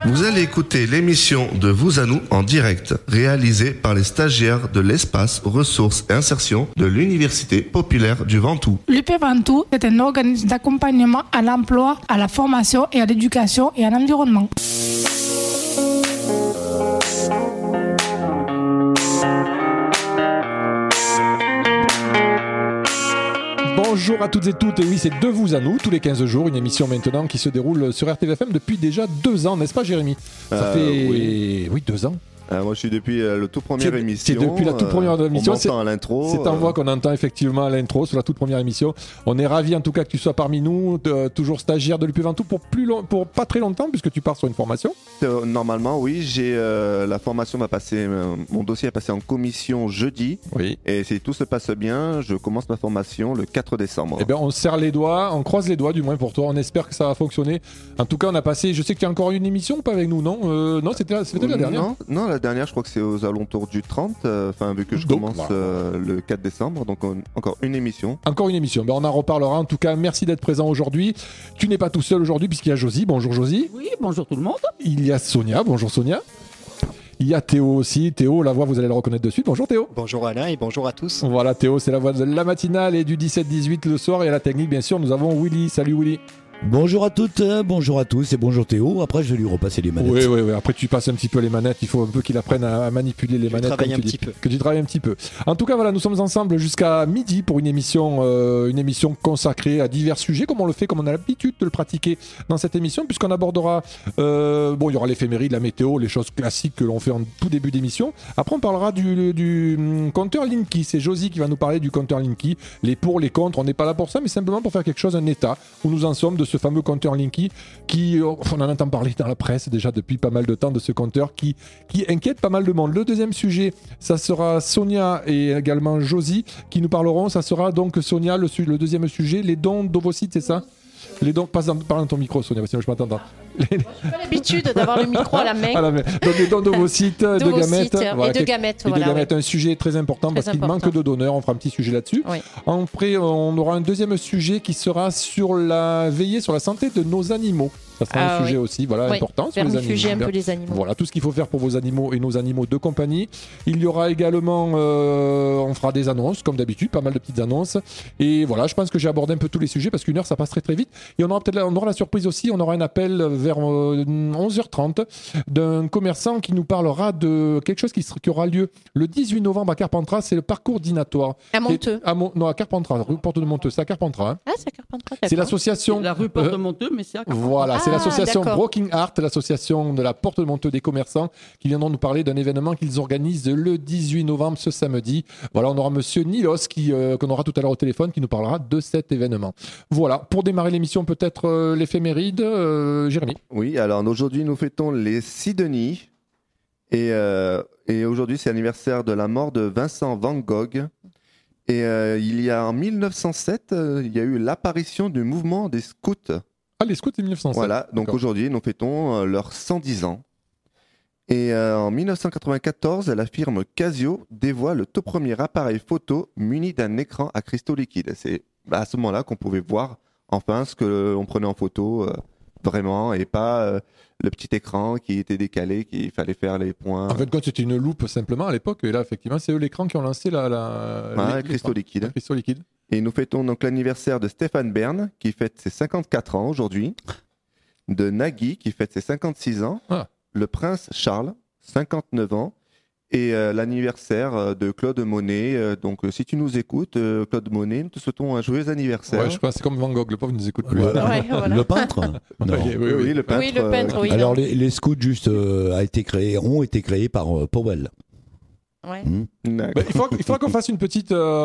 Vous allez écouter l'émission de Vous à nous en direct, réalisée par les stagiaires de l'espace ressources et insertion de l'Université populaire du Ventoux. L'UP Ventoux est un organisme d'accompagnement à l'emploi, à la formation et à l'éducation et à l'environnement. Bonjour à toutes et toutes, et oui c'est de Vous à nous, tous les 15 jours, une émission maintenant qui se déroule sur RTVFM depuis déjà 2 ans, n'est-ce pas Jérémy? Ça fait... Oui, 2 ans. Moi je suis depuis la toute première émission. C'est depuis la toute première émission. On m'entend à l'intro. C'est ta voix qu'on entend effectivement à l'intro sur la toute première émission. On est ravis en tout cas que tu sois parmi nous, toujours stagiaire de l'UP Ventoux pour pas très longtemps puisque tu pars sur une formation. Normalement oui, j'ai la formation va passer, mon dossier est passé en commission jeudi. Oui. Et si tout se passe bien, je commence ma formation le 4 décembre. Eh bien on serre les doigts, on croise les doigts du moins pour toi. On espère que ça va fonctionner. En tout cas on a passé, je sais que tu as encore une émission ou pas avec nous, non Non, c'était la dernière. Non, la dernière, je crois que c'est aux alentours du 30, vu que je commence le 4 décembre, donc encore une émission. Encore une émission, on en reparlera. En tout cas, merci d'être présent aujourd'hui. Tu n'es pas tout seul aujourd'hui puisqu'il y a Josie. Bonjour Josie. Oui, bonjour tout le monde. Il y a Sonia. Bonjour Sonia. Il y a Théo aussi. Théo, la voix, vous allez le reconnaître de suite. Bonjour Théo. Bonjour Alain et bonjour à tous. Voilà, Théo, c'est la voix de la matinale et du 17-18 le soir. Et à la technique, bien sûr, nous avons Willy. Salut Willy. Bonjour à toutes, bonjour à tous et bonjour Théo. Après, je vais lui repasser les manettes. Oui. Après, tu passes un petit peu les manettes. Il faut un peu qu'il apprenne à manipuler les manettes. Que tu travailles un petit peu. En tout cas, voilà, nous sommes ensemble jusqu'à midi pour une émission consacrée à divers sujets, comme on le fait, comme on a l'habitude de le pratiquer dans cette émission, puisqu'on abordera, il y aura l'éphéméride, la météo, les choses classiques que l'on fait en tout début d'émission. Après, on parlera du compteur Linky. C'est Josie qui va nous parler du compteur Linky. Les pour, les contre. On n'est pas là pour ça, mais simplement pour faire quelque chose, un état où nous en sommes de ce fameux compteur Linky qui, on en entend parler dans la presse déjà depuis pas mal de temps de ce compteur qui inquiète pas mal de monde. Le deuxième sujet, ça sera Sonia et également Josie qui nous parleront. Ça sera donc Sonia, le deuxième sujet, les dons d'ovocytes, c'est ça? Les dons, parle dans ton micro Sonia, sinon je m'entends. J'ai pas l'habitude d'avoir le micro à la main. Donc les dons d'ovocytes, de gamètes. Et de gamètes. Et de gamètes, un sujet très important parce qu'il manque de donneurs. On fera un petit sujet là-dessus. Oui. Après, on aura un deuxième sujet qui sera sur la veiller sur la santé de nos animaux. Ça sera un sujet aussi important sur les animaux. Un peu les animaux. Voilà, tout ce qu'il faut faire pour vos animaux et nos animaux de compagnie. Il y aura également, on fera des annonces, comme d'habitude, pas mal de petites annonces. Et voilà, je pense que j'ai abordé un peu tous les sujets parce qu'une heure, ça passe très très vite. Et on aura la surprise aussi, on aura un appel vers 11h30 d'un commerçant qui nous parlera de quelque chose qui aura lieu le 18 novembre à Carpentras. C'est le parcours dînatoire. À Monteux. À Carpentras, rue Porte de Monteux. C'est à Carpentras. Ah, c'est à Carpentras. C'est l'association. C'est la rue Porte de Monteux, mais c'est à Carpentras. Voilà, c'est l'association Broking Art, l'association de la Porte de Monteux des commerçants, qui viendront nous parler d'un événement qu'ils organisent le 18 novembre, ce samedi. Voilà, on aura monsieur Nilos qu'on aura tout à l'heure au téléphone, qui nous parlera de cet événement. Voilà, pour démarrer l'émission, peut-être l'éphéméride, Jérémy. Oui, alors aujourd'hui, nous fêtons les Sidonie. Et aujourd'hui, c'est l'anniversaire de la mort de Vincent Van Gogh. Et il y a en 1907, il y a eu l'apparition du mouvement des scouts. Ah, les scouts, c'est 1907. Voilà, donc aujourd'hui, nous fêtons leurs 110 ans. Et en 1994, la firme Casio dévoile le tout premier appareil photo muni d'un écran à cristaux liquides. C'est à ce moment-là qu'on pouvait voir enfin ce que l'on prenait en photo vraiment, et pas le petit écran qui était décalé, qu'il fallait faire les points. En fait, quand c'était une loupe simplement à l'époque, et là, effectivement, c'est eux l'écran qui ont lancé les cristaux liquides. Cristaux liquides. Et nous fêtons donc l'anniversaire de Stéphane Bern, qui fête ses 54 ans aujourd'hui, de Nagui, qui fête ses 56 ans, le prince Charles, 59 ans, et l'anniversaire de Claude Monet. Donc, si tu nous écoutes, Claude Monet, nous te souhaitons un joyeux anniversaire. Ouais, je pense que c'est comme Van Gogh, le pauvre ne nous écoute plus. Voilà. Le peintre. Non. Oui, le peintre. Oui, le peintre, oui. Alors, les scouts juste ont été créés par Powell. Ouais. Il faudra qu'on fasse un petit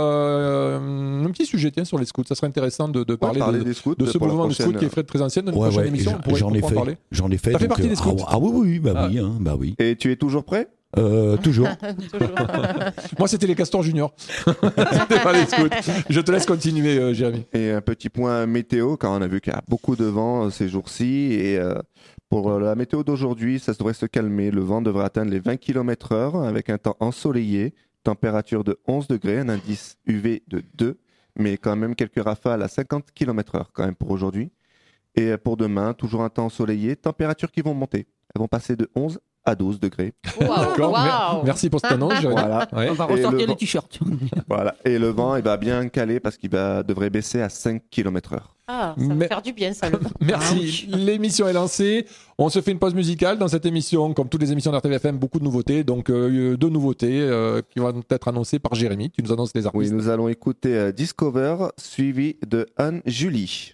sujet sur les scouts. Ça serait intéressant de parler des scouts, de ce mouvement de scouts qui est très ancien. Dans une prochaine émission, j'en ai fait. Ça fait partie des scouts. Oui. Et tu es toujours prêt? Toujours. Moi, c'était les Castors Juniors. C'était pas les scouts. Je te laisse continuer, Jérémy. Et un petit point météo, car on a vu qu'il y a beaucoup de vent ces jours-ci. Et pour la météo d'aujourd'hui, ça devrait se calmer. Le vent devrait atteindre les 20 km/h avec un temps ensoleillé, température de 11 degrés, un indice UV de 2, mais quand même quelques rafales à 50 km/h quand même pour aujourd'hui. Et pour demain, toujours un temps ensoleillé, températures qui vont monter. elles vont passer de 11 à 12 degrés. D'accord, merci pour cette annonce. Voilà. Ouais. On va ressortir les t-shirts. Voilà. Et le vent, il va bien caler parce qu'il devrait baisser à 5 km/h. Ah, ça va faire du bien, ça, le vent. Merci. L'émission est lancée. On se fait une pause musicale dans cette émission. Comme toutes les émissions d'RTVFM, beaucoup de nouveautés. Donc, deux nouveautés qui vont être annoncées par Jérémy. Tu nous annonces les artistes. Oui, nous allons écouter Discover, suivi de Anne-Julie.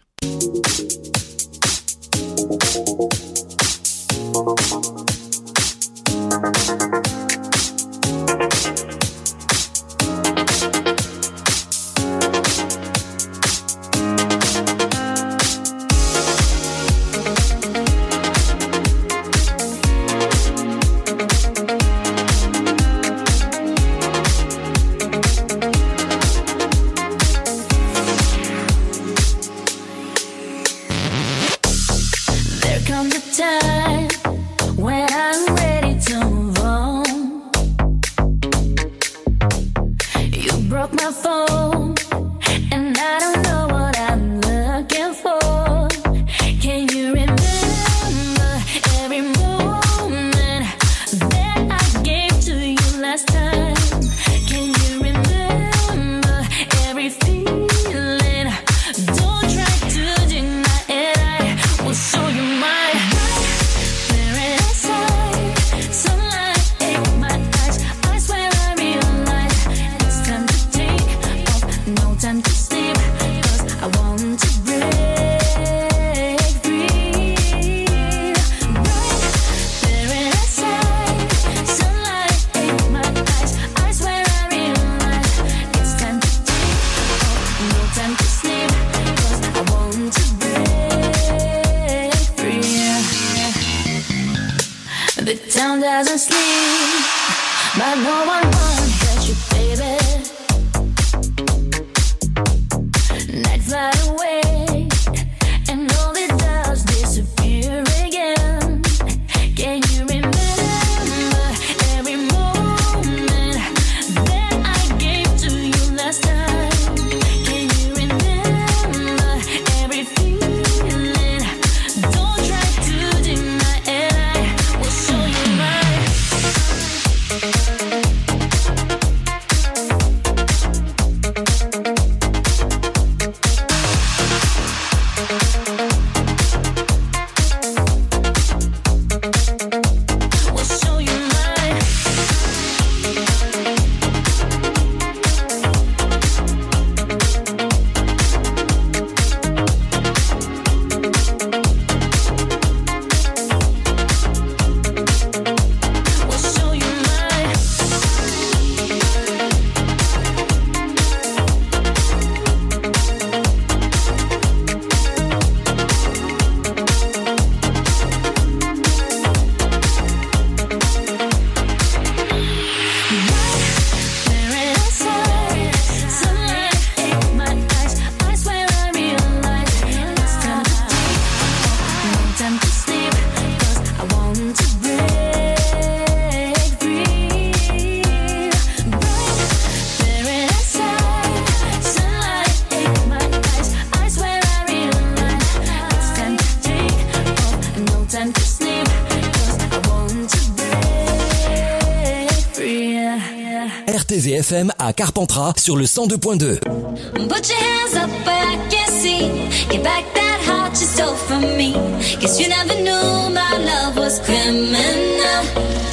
RTVFM à Carpentras sur le 102.2. Put your hands up where I can see. Get back that heart you stole from me. Guess you never knew my love was criminal.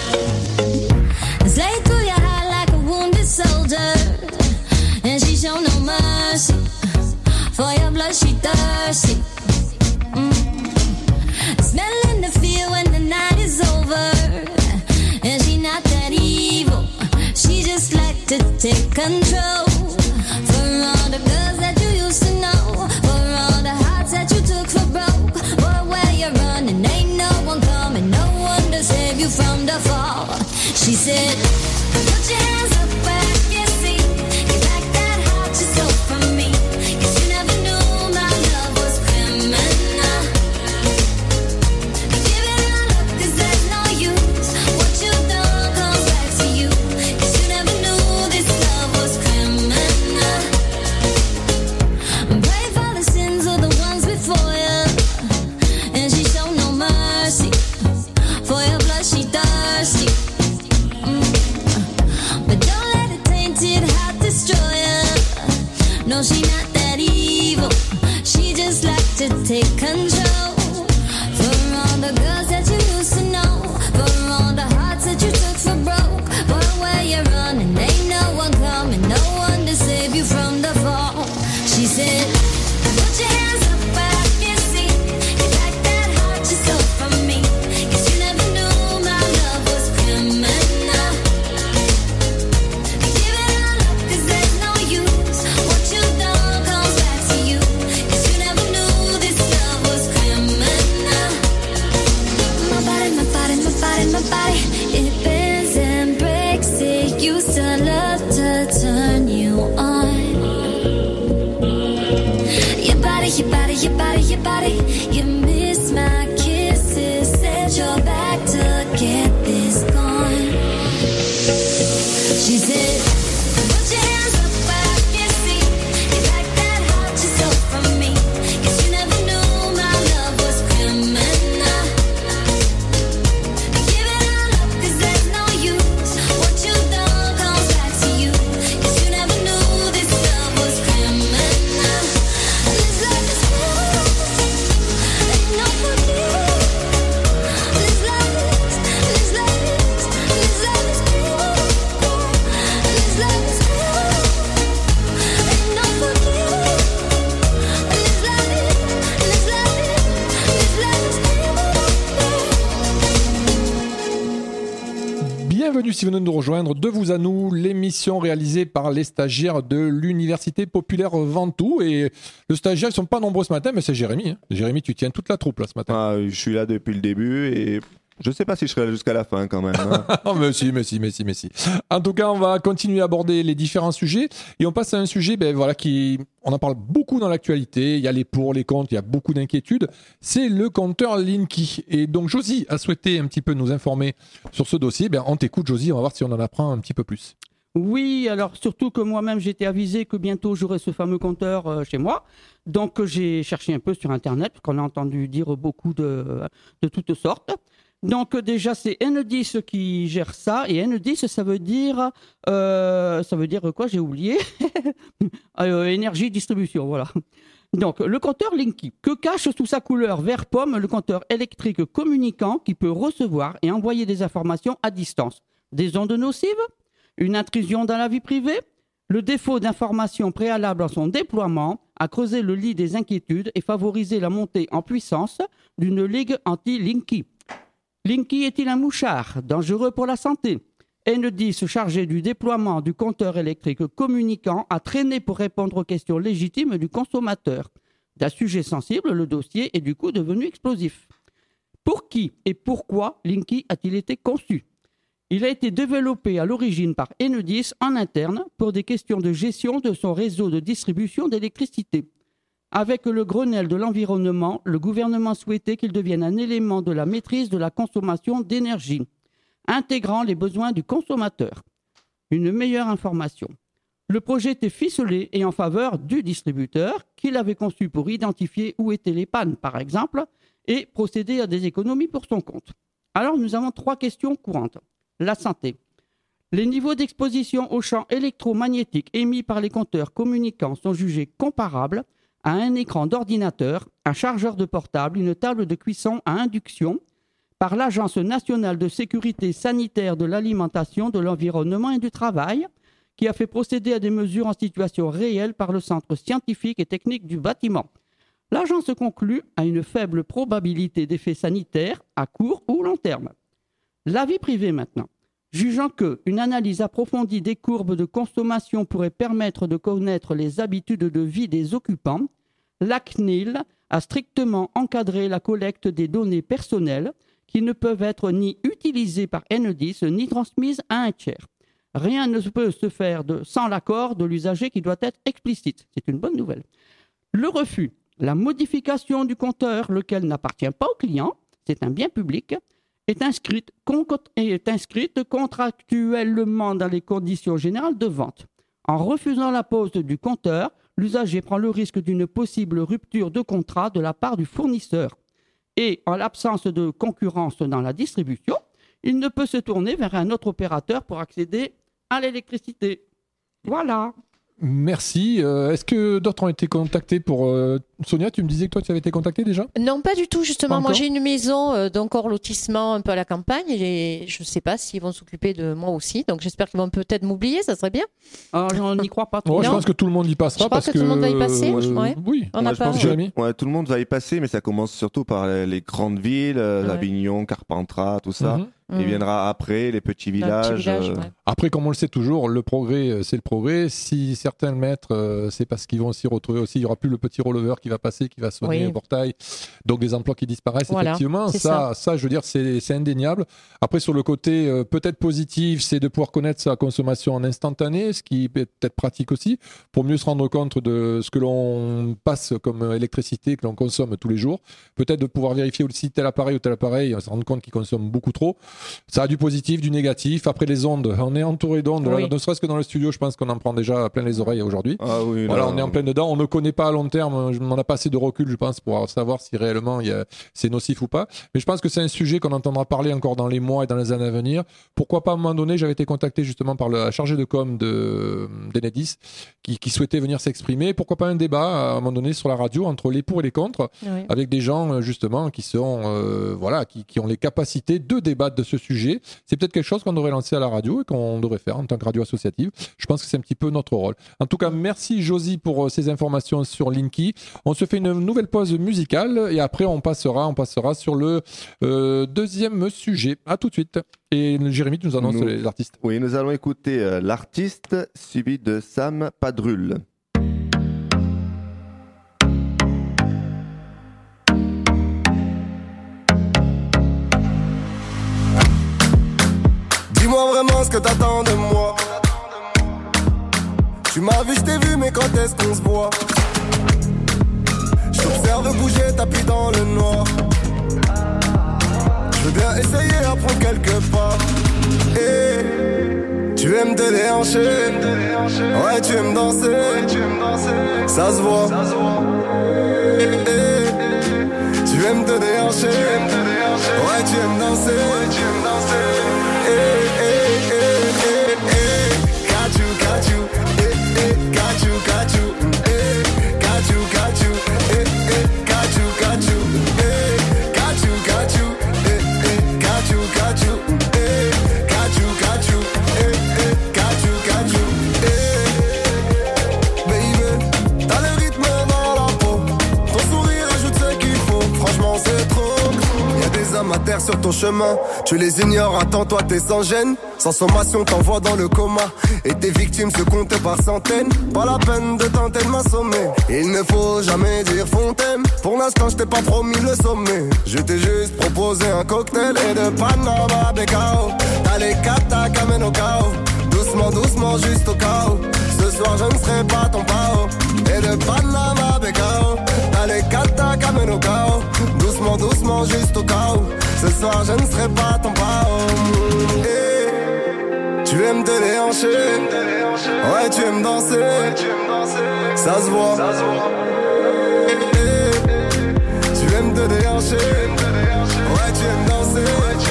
Slay through your heart like a wounded soldier, and she show no mercy. For your blood she thirsty. Smelling the fear when the night is over, and she not that evil. She just like to take control. For all the girls that you used to know, for all the hearts that you took for broke. Boy, where you're running, ain't no one coming, no one to save you from the fall. She said, put your hands up where I can see. Get back that heart you stole from me. Guess you never knew my love was criminal. Give it all up, 'cause there's no use. What you've done comes back to you. Guess you never knew this love was criminal. Pray for the sins of the ones before you, and she showed no mercy. For cause she thirsty. But don't let it tainted heart destroy her. No, she not that evil. She just like to take control. For all the girls that you used to know, for all the hearts that you took for broke. But where you're running, ain't no one coming, no one to save you from the fall. She said, put your hands up where I can see. You like that heart you stole from me. 'Cause you never knew my love was criminal. Give it all up 'cause there's no use. What you done comes back to you. 'Cause you never knew this love was criminal. My body, my body, my body, my body. It bends and breaks. It used to love to turn you on. Your body, your body, your body, your body. You miss my kisses. Said you're back to get this gone. She said, put your hands up where I can see. You like that heart you stole from me. 'Cause you never knew my love was criminal. Give it all up 'cause there's no use. What you done comes back to you. 'Cause you never knew this love was criminal. This love is real. Ain't no forgetting. This love is, this love is, this love is real. This love is real. Ain't no forgetting. This love is, this love is, this love is real. Bienvenue si vous venez de nous rejoindre, de vous à nous, l'émission réalisée par les stagiaires de l'Université Populaire Ventoux. Et le stagiaire, ils sont pas nombreux ce matin, mais c'est Jérémy. Jérémy, tu tiens toute la troupe là ce matin. Ah, je suis là depuis le début et je sais pas si je serai là jusqu'à la fin quand même. Hein. Oh, mais si. En tout cas, on va continuer à aborder les différents sujets et on passe à un sujet, on en parle beaucoup dans l'actualité. Il y a les pour, les contre, il y a beaucoup d'inquiétudes. C'est le compteur Linky. Et donc, Josie a souhaité un petit peu nous informer sur ce dossier. On t'écoute, Josie, on va voir si on en apprend un petit peu plus. Oui, alors surtout que moi-même j'étais avisé que bientôt j'aurai ce fameux compteur chez moi. Donc j'ai cherché un peu sur Internet, parce qu'on a entendu dire beaucoup de toutes sortes. Donc déjà c'est Enedis qui gère ça, et Enedis ça veut dire quoi, j'ai oublié. Énergie distribution, voilà. Donc le compteur Linky, que cache sous sa couleur vert pomme le compteur électrique communicant qui peut recevoir et envoyer des informations à distance. Des ondes nocives, une intrusion dans la vie privée, le défaut d'information préalable à son déploiement a creusé le lit des inquiétudes et favorisé la montée en puissance d'une ligue anti-Linky. Linky est-il un mouchard, dangereux pour la santé? Enedis, chargé du déploiement du compteur électrique communicant, a traîné pour répondre aux questions légitimes du consommateur. D'un sujet sensible, le dossier est du coup devenu explosif. Pour qui et pourquoi Linky a-t-il été conçu? Il a été développé à l'origine par Enedis en interne pour des questions de gestion de son réseau de distribution d'électricité. Avec le Grenelle de l'environnement, le gouvernement souhaitait qu'il devienne un élément de la maîtrise de la consommation d'énergie, intégrant les besoins du consommateur. Une meilleure information. Le projet était ficelé et en faveur du distributeur, qui l'avait conçu pour identifier où étaient les pannes, par exemple, et procéder à des économies pour son compte. Alors nous avons 3 questions courantes. La santé. Les niveaux d'exposition aux champs électromagnétiques émis par les compteurs communicants sont jugés comparables à un écran d'ordinateur, un chargeur de portable, une table de cuisson à induction, par l'Agence nationale de sécurité sanitaire de l'alimentation, de l'environnement et du travail, qui a fait procéder à des mesures en situation réelle par le Centre scientifique et technique du bâtiment. L'agence conclut à une faible probabilité d'effets sanitaires à court ou long terme. La vie privée maintenant. Jugeant qu'une analyse approfondie des courbes de consommation pourrait permettre de connaître les habitudes de vie des occupants, la CNIL a strictement encadré la collecte des données personnelles qui ne peuvent être ni utilisées par Enedis ni transmises à un tiers. Rien ne peut se faire sans l'accord de l'usager qui doit être explicite. C'est une bonne nouvelle. Le refus, la modification du compteur, lequel n'appartient pas au client, c'est un bien public, est inscrite contractuellement dans les conditions générales de vente. En refusant la pose du compteur, l'usager prend le risque d'une possible rupture de contrat de la part du fournisseur. Et en l'absence de concurrence dans la distribution, il ne peut se tourner vers un autre opérateur pour accéder à l'électricité. Voilà. Merci. Est-ce que d'autres ont été contactés pour... Sonia, tu me disais que toi, tu avais été contactée déjà ? Non, pas du tout, justement. Pas moi, encore. j'ai une maison d'encore lotissement un peu à la campagne et je ne sais pas s'ils vont s'occuper de moi aussi. Donc, j'espère qu'ils vont peut-être m'oublier, ça serait bien. On n'y croit pas trop. Je pense que tout le monde y passera. Je crois parce que tout le monde va y passer. Ouais. Oui. On n'a pas... Jérémy ? Ouais, tout le monde va y passer, mais ça commence surtout par les grandes villes, Avignon, Carpentras, tout ça. Il viendra après, les petits villages. Après, comme on le sait toujours, le progrès, c'est le progrès. Si certains le mettent, c'est parce qu'ils vont s'y retrouver aussi. Il n'y aura plus le petit rollover qui va passer, qui va sonner au portail. Donc, des emplois qui disparaissent, effectivement. Ça, je veux dire, c'est indéniable. Après, sur le côté peut-être positif, c'est de pouvoir connaître sa consommation en instantané, ce qui est peut-être pratique aussi, pour mieux se rendre compte de ce que l'on passe comme électricité, que l'on consomme tous les jours. Peut-être de pouvoir vérifier aussi tel appareil, on se rend compte qu'il consomme beaucoup trop. Ça a du positif, du négatif. Après les ondes, on est entouré d'ondes. Ne serait-ce que dans le studio, je pense qu'on en prend déjà plein les oreilles aujourd'hui. Ah oui, voilà, on est en plein dedans. On ne connaît pas à long terme. On n'a pas assez de recul, je pense, pour savoir si réellement c'est nocif ou pas. Mais je pense que c'est un sujet qu'on entendra parler encore dans les mois et dans les années à venir. Pourquoi pas, à un moment donné, j'avais été contacté justement par la chargée de com d'Enedis qui souhaitait venir s'exprimer. Pourquoi pas un débat à un moment donné sur la radio entre les pour et les contre, avec des gens justement qui sont qui ont les capacités de débattre de ce sujet. C'est peut-être quelque chose qu'on devrait lancer à la radio et qu'on devrait faire en tant que radio associative. Je pense que c'est un petit peu notre rôle. En tout cas, merci Josie pour ces informations sur Linky. On se fait une nouvelle pause musicale et après on passera sur le deuxième sujet. À tout de suite. Et Jérémy, tu nous annonces les artistes. Oui, nous allons écouter l'artiste suivi de Sam Padrul. Dis-moi vraiment ce que t'attends de moi. Tu m'as vu, je t'ai vu, mais quand est-ce qu'on se voit? Je t'observe bouger, tapis dans le noir. Je veux bien essayer à prendre quelques pas. Et tu aimes te déhancher. Ouais, tu aimes danser. Ça se voit. Tu aimes te déhancher. Ouais, tu aimes danser. Terre sur ton chemin, tu les ignores, attends-toi, t'es sans gêne. Sans sommation, t'envoies dans le coma. Et tes victimes se comptent par centaines. Pas la peine de tenter de m'assommer. Il ne faut jamais dire fontaine. Pour l'instant, je t'ai pas promis le sommet. Je t'ai juste proposé un cocktail et de Panama Becao. T'as les katas qu'amènent au chaos. Doucement, doucement, juste au chaos. Ce soir, je ne serai pas ton pao. Et de Panama Becao. T'as les katas qu'amènent au chaos. Doucement, doucement, juste au chaos. Ce soir je ne serai pas ton pao. Tu aimes te déhancher. Ouais, tu aimes danser. Ça se voit. Tu aimes te déhancher. Ouais, tu aimes danser.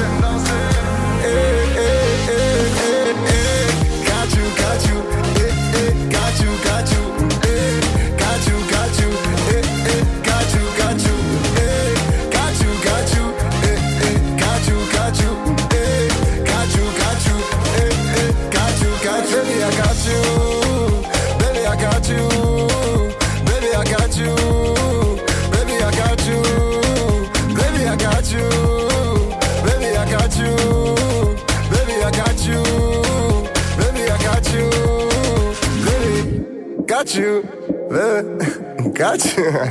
Got you, got you. Got you, got you. Got you, got you. Got you, got you. Got you, got you. Got you, got you. Got you, got you. Got you, got you. Baby, I got you. Baby, I got you. Baby, I got you. Baby, I got you. Baby, I got you. Baby, I got you. Baby, I got you. Baby, I got you. Baby, got you. Baby, got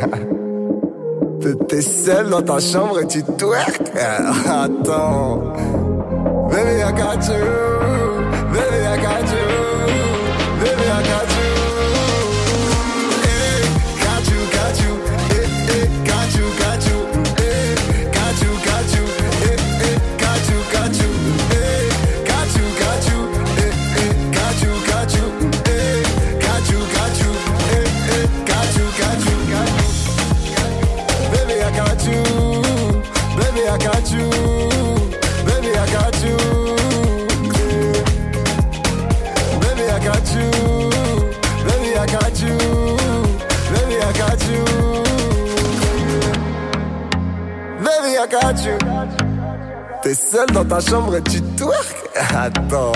you. T'es seul dans ta chambre et tu twerk. Attends. Baby, I got you. Baby, I got you. Baby, I got you. Got you, got you. Got you, got you. Got you, got you. Got you, got you. Got you, got you. Got you, got you. Got you, got you. Got you, got you. Baby, I got you. Baby, I got you. Baby, I got you. T'es seul dans ta chambre et tu twerk. Attends.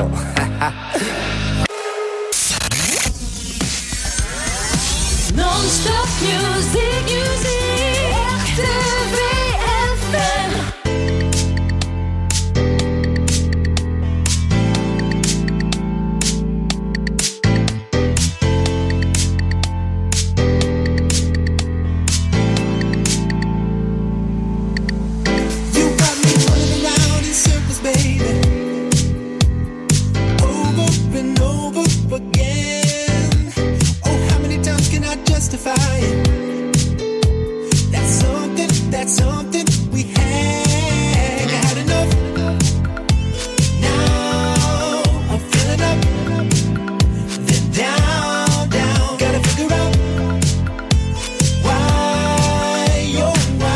Non-stop music, RTV FM. That's something we had enough. Now I'm feeling up, then down, down. Gotta figure out why, oh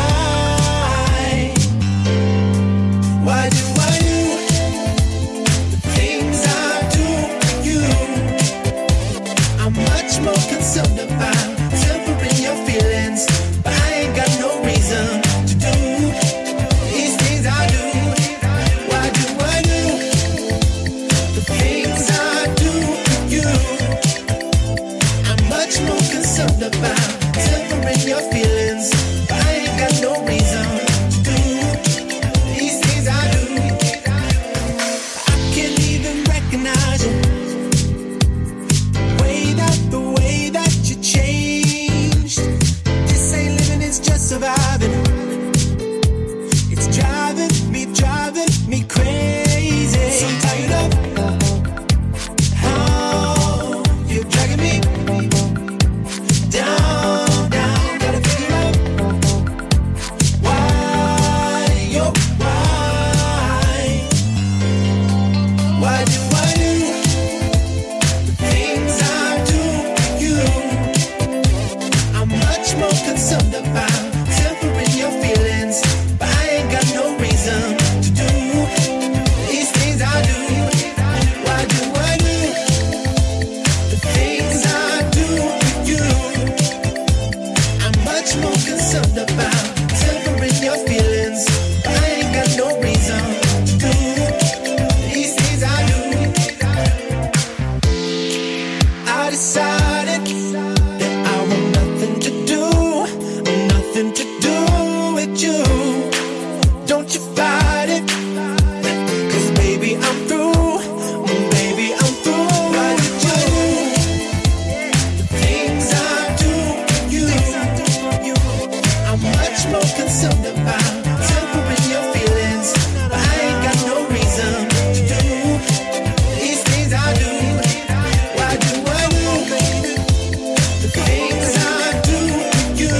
why do I do the things I do to you? I'm much more concerned about tempering your feelings, but I ain't got no reason to do these things I do. Why do I do the things I do to you? I'm much more concerned about tempering your feelings, but I ain't got no reason to do these things I do. I can't even recognize you. The way that you changed. This ain't living, it's just surviving. It's driving me crazy. So tired of how you're dragging me down, down. Gotta figure out why, oh why do I do the things I do? I'm much more concerned about tempering your feelings, but I ain't got no reason to do these things I do. Why do I do the things I do to you? I'm much more concerned about tempering your feelings, but I ain't got no reason to do these things I do. I decided nothing to do with you. Don't you fight it, 'cause baby I'm through, baby I'm through. Why did you do the things I do to you? I'm much more concerned about tempering your feelings, but I ain't got no reason to do these things I do. Why do I do the things I do to you?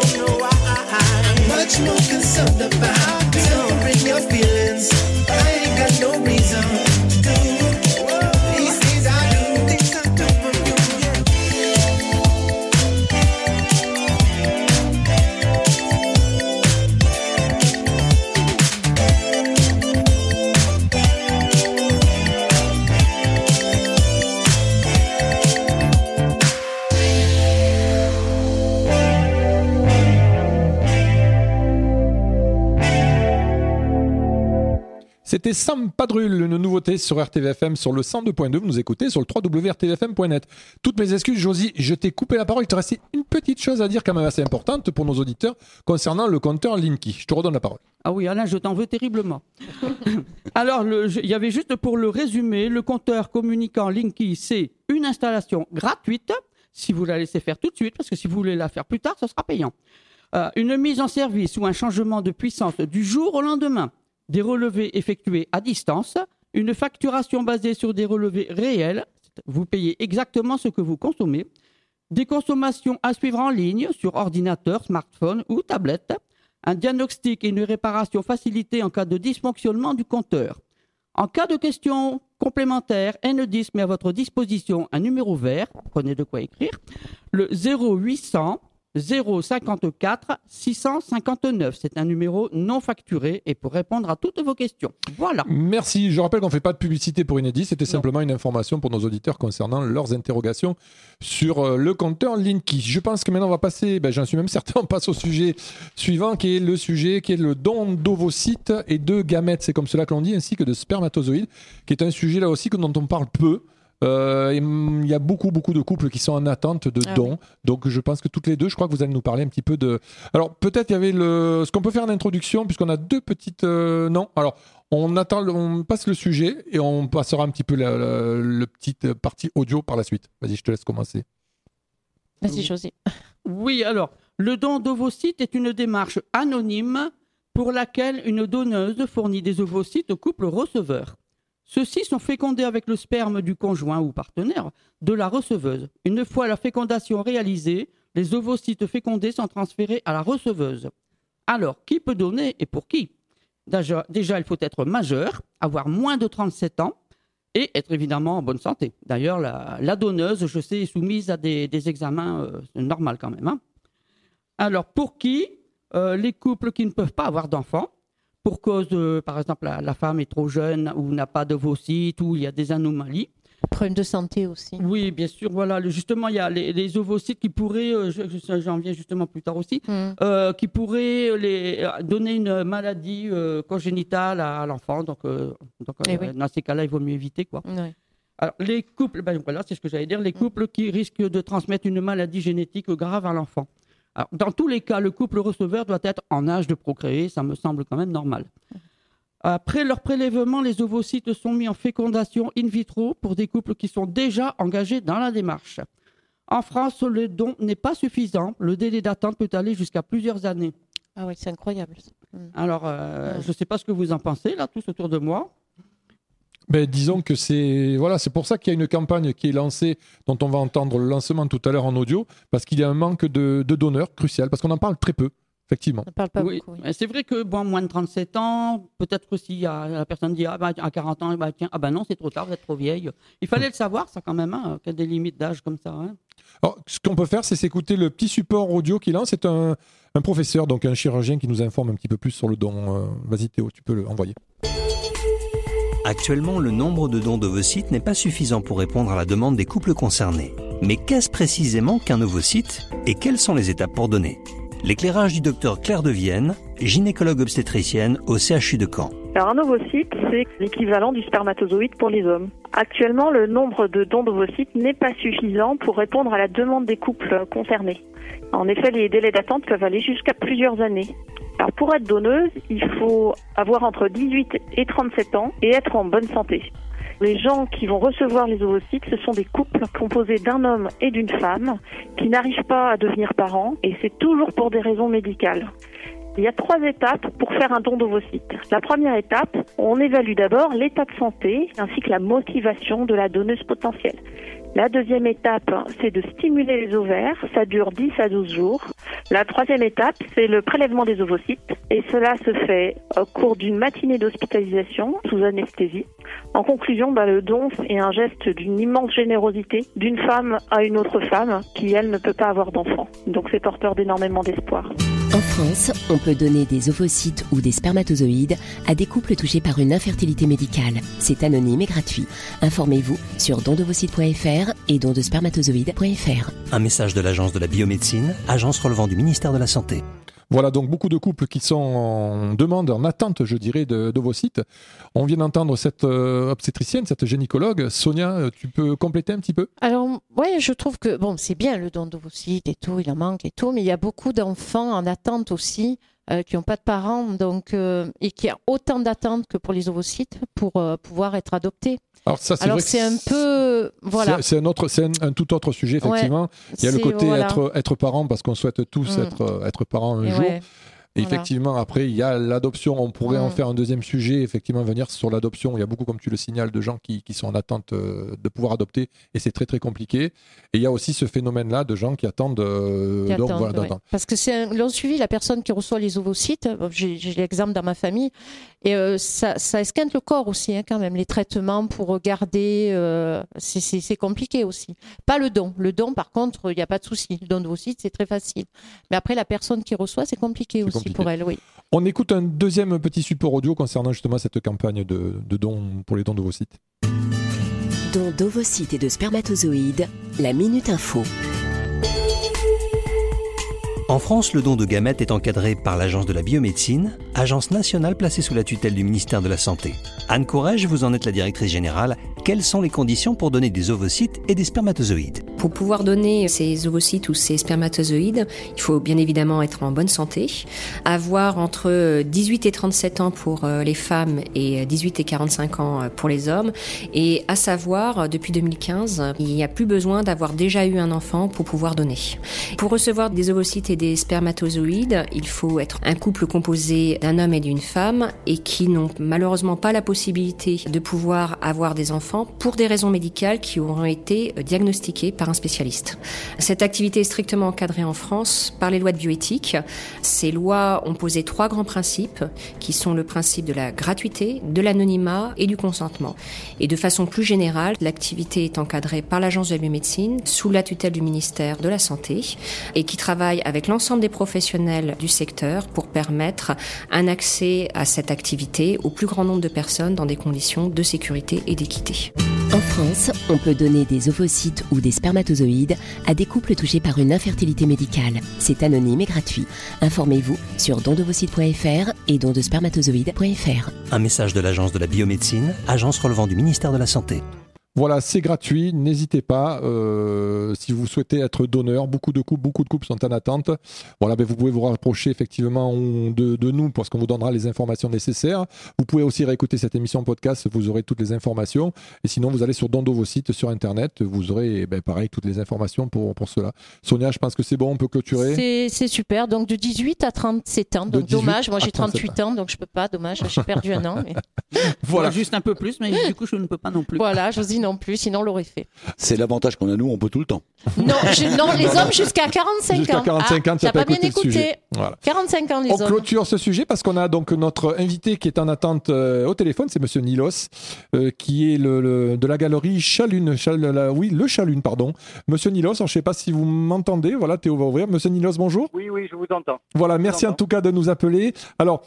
Much more concerned about tempering your feelings. I ain't got no reason to do these things I do. Things I do for you. C'était Sam Padrul, une nouveauté sur RTVFM sur le 102.2. Vous nous écoutez sur le www.rtvfm.net. Toutes mes excuses, Josie, je t'ai coupé la parole. Il te restait une petite chose à dire quand même assez importante pour nos auditeurs concernant le compteur Linky. Je te redonne la parole. Ah oui, Alain, je t'en veux terriblement. Alors, il y avait juste pour le résumer, le compteur communicant Linky, c'est une installation gratuite, si vous la laissez faire tout de suite, parce que si vous voulez la faire plus tard, ça sera payant. Une mise en service ou un changement de puissance du jour au lendemain. Des relevés effectués à distance, une facturation basée sur des relevés réels, vous payez exactement ce que vous consommez, des consommations à suivre en ligne sur ordinateur, smartphone ou tablette, un diagnostic et une réparation facilitée en cas de dysfonctionnement du compteur. En cas de questions complémentaires, N10 met à votre disposition un numéro vert, prenez de quoi écrire, le 0800 054 659. C'est un numéro non facturé et pour répondre à toutes vos questions. Voilà. Merci. Je rappelle qu'on ne fait pas de publicité pour Inédit. C'était simplement une information pour nos auditeurs concernant leurs interrogations sur le compteur Linky. Je pense que maintenant on va passer, j'en suis même certain, on passe au sujet suivant qui est le don d'ovocytes et de gamètes. C'est comme cela que l'on dit, ainsi que de spermatozoïdes, qui est un sujet là aussi dont on parle peu. Il y a beaucoup de couples qui sont en attente de dons. Oui. Donc je pense que toutes les deux, je crois que vous allez nous parler un petit peu de... Alors peut-être il y avait ce qu'on peut faire en introduction, puisqu'on a deux petites... Non, alors on passe le sujet et on passera un petit peu la petite partie audio par la suite. Vas-y, je te laisse commencer. Vas-y, José. Oui, alors, le don d'ovocytes est une démarche anonyme pour laquelle une donneuse fournit des ovocytes au couple receveur. Ceux-ci sont fécondés avec le sperme du conjoint ou partenaire de la receveuse. Une fois la fécondation réalisée, les ovocytes fécondés sont transférés à la receveuse. Alors, qui peut donner et pour qui ? Déjà, il faut être majeur, avoir moins de 37 ans et être évidemment en bonne santé. D'ailleurs, la donneuse, je sais, est soumise à des examens normaux quand même. Hein. Alors, pour qui ? Les couples qui ne peuvent pas avoir d'enfants, pour cause, par exemple, la femme est trop jeune ou n'a pas d'ovocytes ou il y a des anomalies. Problème de santé aussi. Oui, bien sûr. Voilà, justement, il y a les ovocytes qui pourraient, j'en viens justement plus tard aussi, qui pourraient donner une maladie congénitale à l'enfant. Donc dans ces cas-là, il vaut mieux éviter, quoi. Oui. Alors, les couples, voilà, c'est ce que j'allais dire, les couples qui risquent de transmettre une maladie génétique grave à l'enfant. Alors, dans tous les cas, le couple receveur doit être en âge de procréer, ça me semble quand même normal. Après leur prélèvement, les ovocytes sont mis en fécondation in vitro pour des couples qui sont déjà engagés dans la démarche. En France, le don n'est pas suffisant. Le délai d'attente peut aller jusqu'à plusieurs années. Ah oui, c'est incroyable. Alors, je ne sais pas ce que vous en pensez, là, tous autour de moi. Disons que c'est pour ça qu'il y a une campagne qui est lancée, dont on va entendre le lancement tout à l'heure en audio, parce qu'il y a un manque de donneurs crucial, parce qu'on en parle très peu, effectivement. On ne parle pas beaucoup. Oui. C'est vrai que moins de 37 ans, peut-être que si la personne dit à 40 ans, non, c'est trop tard, vous êtes trop vieille. Il fallait le savoir, ça quand même, qu'il y a des limites d'âge comme ça. Hein. Alors, ce qu'on peut faire, c'est s'écouter le petit support audio qu'il lance. C'est un professeur, donc un chirurgien qui nous informe un petit peu plus sur le don. Vas-y Théo, tu peux l'envoyer. Actuellement, le nombre de dons d'ovocytes n'est pas suffisant pour répondre à la demande des couples concernés. Mais qu'est-ce précisément qu'un ovocyte et quelles sont les étapes pour donner ? L'éclairage du docteur Claire de Vienne, gynécologue obstétricienne au CHU de Caen. Alors un ovocyte, c'est l'équivalent du spermatozoïde pour les hommes. Actuellement, le nombre de dons d'ovocytes n'est pas suffisant pour répondre à la demande des couples concernés. En effet, les délais d'attente peuvent aller jusqu'à plusieurs années. Alors pour être donneuse, il faut avoir entre 18 et 37 ans et être en bonne santé. Les gens qui vont recevoir les ovocytes, ce sont des couples composés d'un homme et d'une femme qui n'arrivent pas à devenir parents et c'est toujours pour des raisons médicales. Il y a 3 étapes pour faire un don d'ovocytes. La première étape, on évalue d'abord l'état de santé ainsi que la motivation de la donneuse potentielle. La deuxième étape, c'est de stimuler les ovaires. Ça dure 10 à 12 jours. La troisième étape, c'est le prélèvement des ovocytes. Et cela se fait au cours d'une matinée d'hospitalisation sous anesthésie. En conclusion, le don est un geste d'une immense générosité d'une femme à une autre femme qui, elle, ne peut pas avoir d'enfant. Donc c'est porteur d'énormément d'espoir. En France, on peut donner des ovocytes ou des spermatozoïdes à des couples touchés par une infertilité médicale. C'est anonyme et gratuit. Informez-vous sur dondeovocytes.fr et dondespermatozoïdes.fr. Un message de l'Agence de la biomédecine, agence relevant du ministère de la Santé. Voilà donc beaucoup de couples qui sont en demande, en attente, je dirais, d'ovocytes. On vient d'entendre cette obstétricienne, cette gynécologue. Sonia, tu peux compléter un petit peu ? Alors, ouais, je trouve que, c'est bien le don d'ovocytes et tout, il en manque et tout, mais il y a beaucoup d'enfants en attente aussi qui n'ont pas de parents, donc, et qui ont autant d'attentes que pour les ovocytes pour pouvoir être adoptés. Alors ça, c'est vrai c'est un peu, voilà. C'est un tout autre sujet, effectivement. Il y a le côté être parent, parce qu'on souhaite tous être parents un jour. Et effectivement, après, il y a l'adoption. On pourrait en faire un deuxième sujet, effectivement, venir sur l'adoption. Il y a beaucoup, comme tu le signales, de gens qui sont en attente de pouvoir adopter. Et c'est très, très compliqué. Et il y a aussi ce phénomène-là de gens qui attendent. D'attendre. Parce que c'est un long suivi, la personne qui reçoit les ovocytes. J'ai l'exemple dans ma famille. Et ça esquinte le corps aussi, quand même. Les traitements pour garder, c'est compliqué aussi. Pas le don. Le don, par contre, il n'y a pas de souci. Le don d'ovocytes, c'est très facile. Mais après, la personne qui reçoit, c'est compliqué aussi pour elle, oui. On écoute un deuxième petit support audio concernant justement cette campagne de dons pour les dons d'ovocytes. Dons d'ovocytes et de spermatozoïdes, la Minute Info. En France, le don de gamètes est encadré par l'Agence de la biomédecine, agence nationale placée sous la tutelle du ministère de la Santé. Anne Courrèges, vous en êtes la directrice générale. Quelles sont les conditions pour donner des ovocytes et des spermatozoïdes ? Pour pouvoir donner ces ovocytes ou ces spermatozoïdes, il faut bien évidemment être en bonne santé, avoir entre 18 et 37 ans pour les femmes et 18 et 45 ans pour les hommes. Et à savoir, depuis 2015, il n'y a plus besoin d'avoir déjà eu un enfant pour pouvoir donner. Pour recevoir des ovocytes et des spermatozoïdes, il faut être un couple composé d'un homme et d'une femme et qui n'ont malheureusement pas la possibilité de pouvoir avoir des enfants pour des raisons médicales qui auront été diagnostiquées par un spécialiste. Cette activité est strictement encadrée en France par les lois de bioéthique. Ces lois ont posé 3 grands principes qui sont le principe de la gratuité, de l'anonymat et du consentement. Et de façon plus générale, l'activité est encadrée par l'Agence de la biomédecine sous la tutelle du ministère de la Santé et qui travaille avec l'ensemble des professionnels du secteur pour permettre un accès à cette activité au plus grand nombre de personnes dans des conditions de sécurité et d'équité. En France, on peut donner des ovocytes ou des spermatozoïdes à des couples touchés par une infertilité médicale. C'est anonyme et gratuit. Informez-vous sur dondevocytes.fr et dondespermatozoïdes.fr. Un message de l'Agence de la biomédecine, agence relevant du ministère de la Santé. Voilà, c'est gratuit, n'hésitez pas, si vous souhaitez être donneur, beaucoup de couples sont en attente. Voilà, vous pouvez vous rapprocher effectivement de nous parce qu'on vous donnera les informations nécessaires. Vous pouvez aussi réécouter cette émission podcast, vous aurez toutes les informations. Et sinon, vous allez sur Don d'ovocytes sur Internet, vous aurez pareil toutes les informations pour cela. Sonia, je pense que c'est bon, on peut clôturer. C'est super, donc de 18 à 37 ans, donc dommage, moi j'ai 38 ans, donc je peux pas, dommage, j'ai perdu un an. Mais... Voilà, juste un peu plus, mais du coup je ne peux pas non plus. Voilà, je dis non plus, sinon on l'aurait fait. C'est l'avantage qu'on a nous, on peut tout le temps. Non, les hommes jusqu'à 45 ans. Jusqu'à 45 ans, tu n'as pas bien écouté. Voilà. 45 ans les hommes. On clôture ce sujet parce qu'on a donc notre invité qui est en attente au téléphone, c'est Monsieur Nilos, qui est de la galerie Chalune. Le Chalune, pardon. Monsieur Nilos, je ne sais pas si vous m'entendez. Voilà, Théo va ouvrir. Monsieur Nilos, bonjour. Oui, je vous entends. Voilà, merci en tout cas de nous appeler. Alors,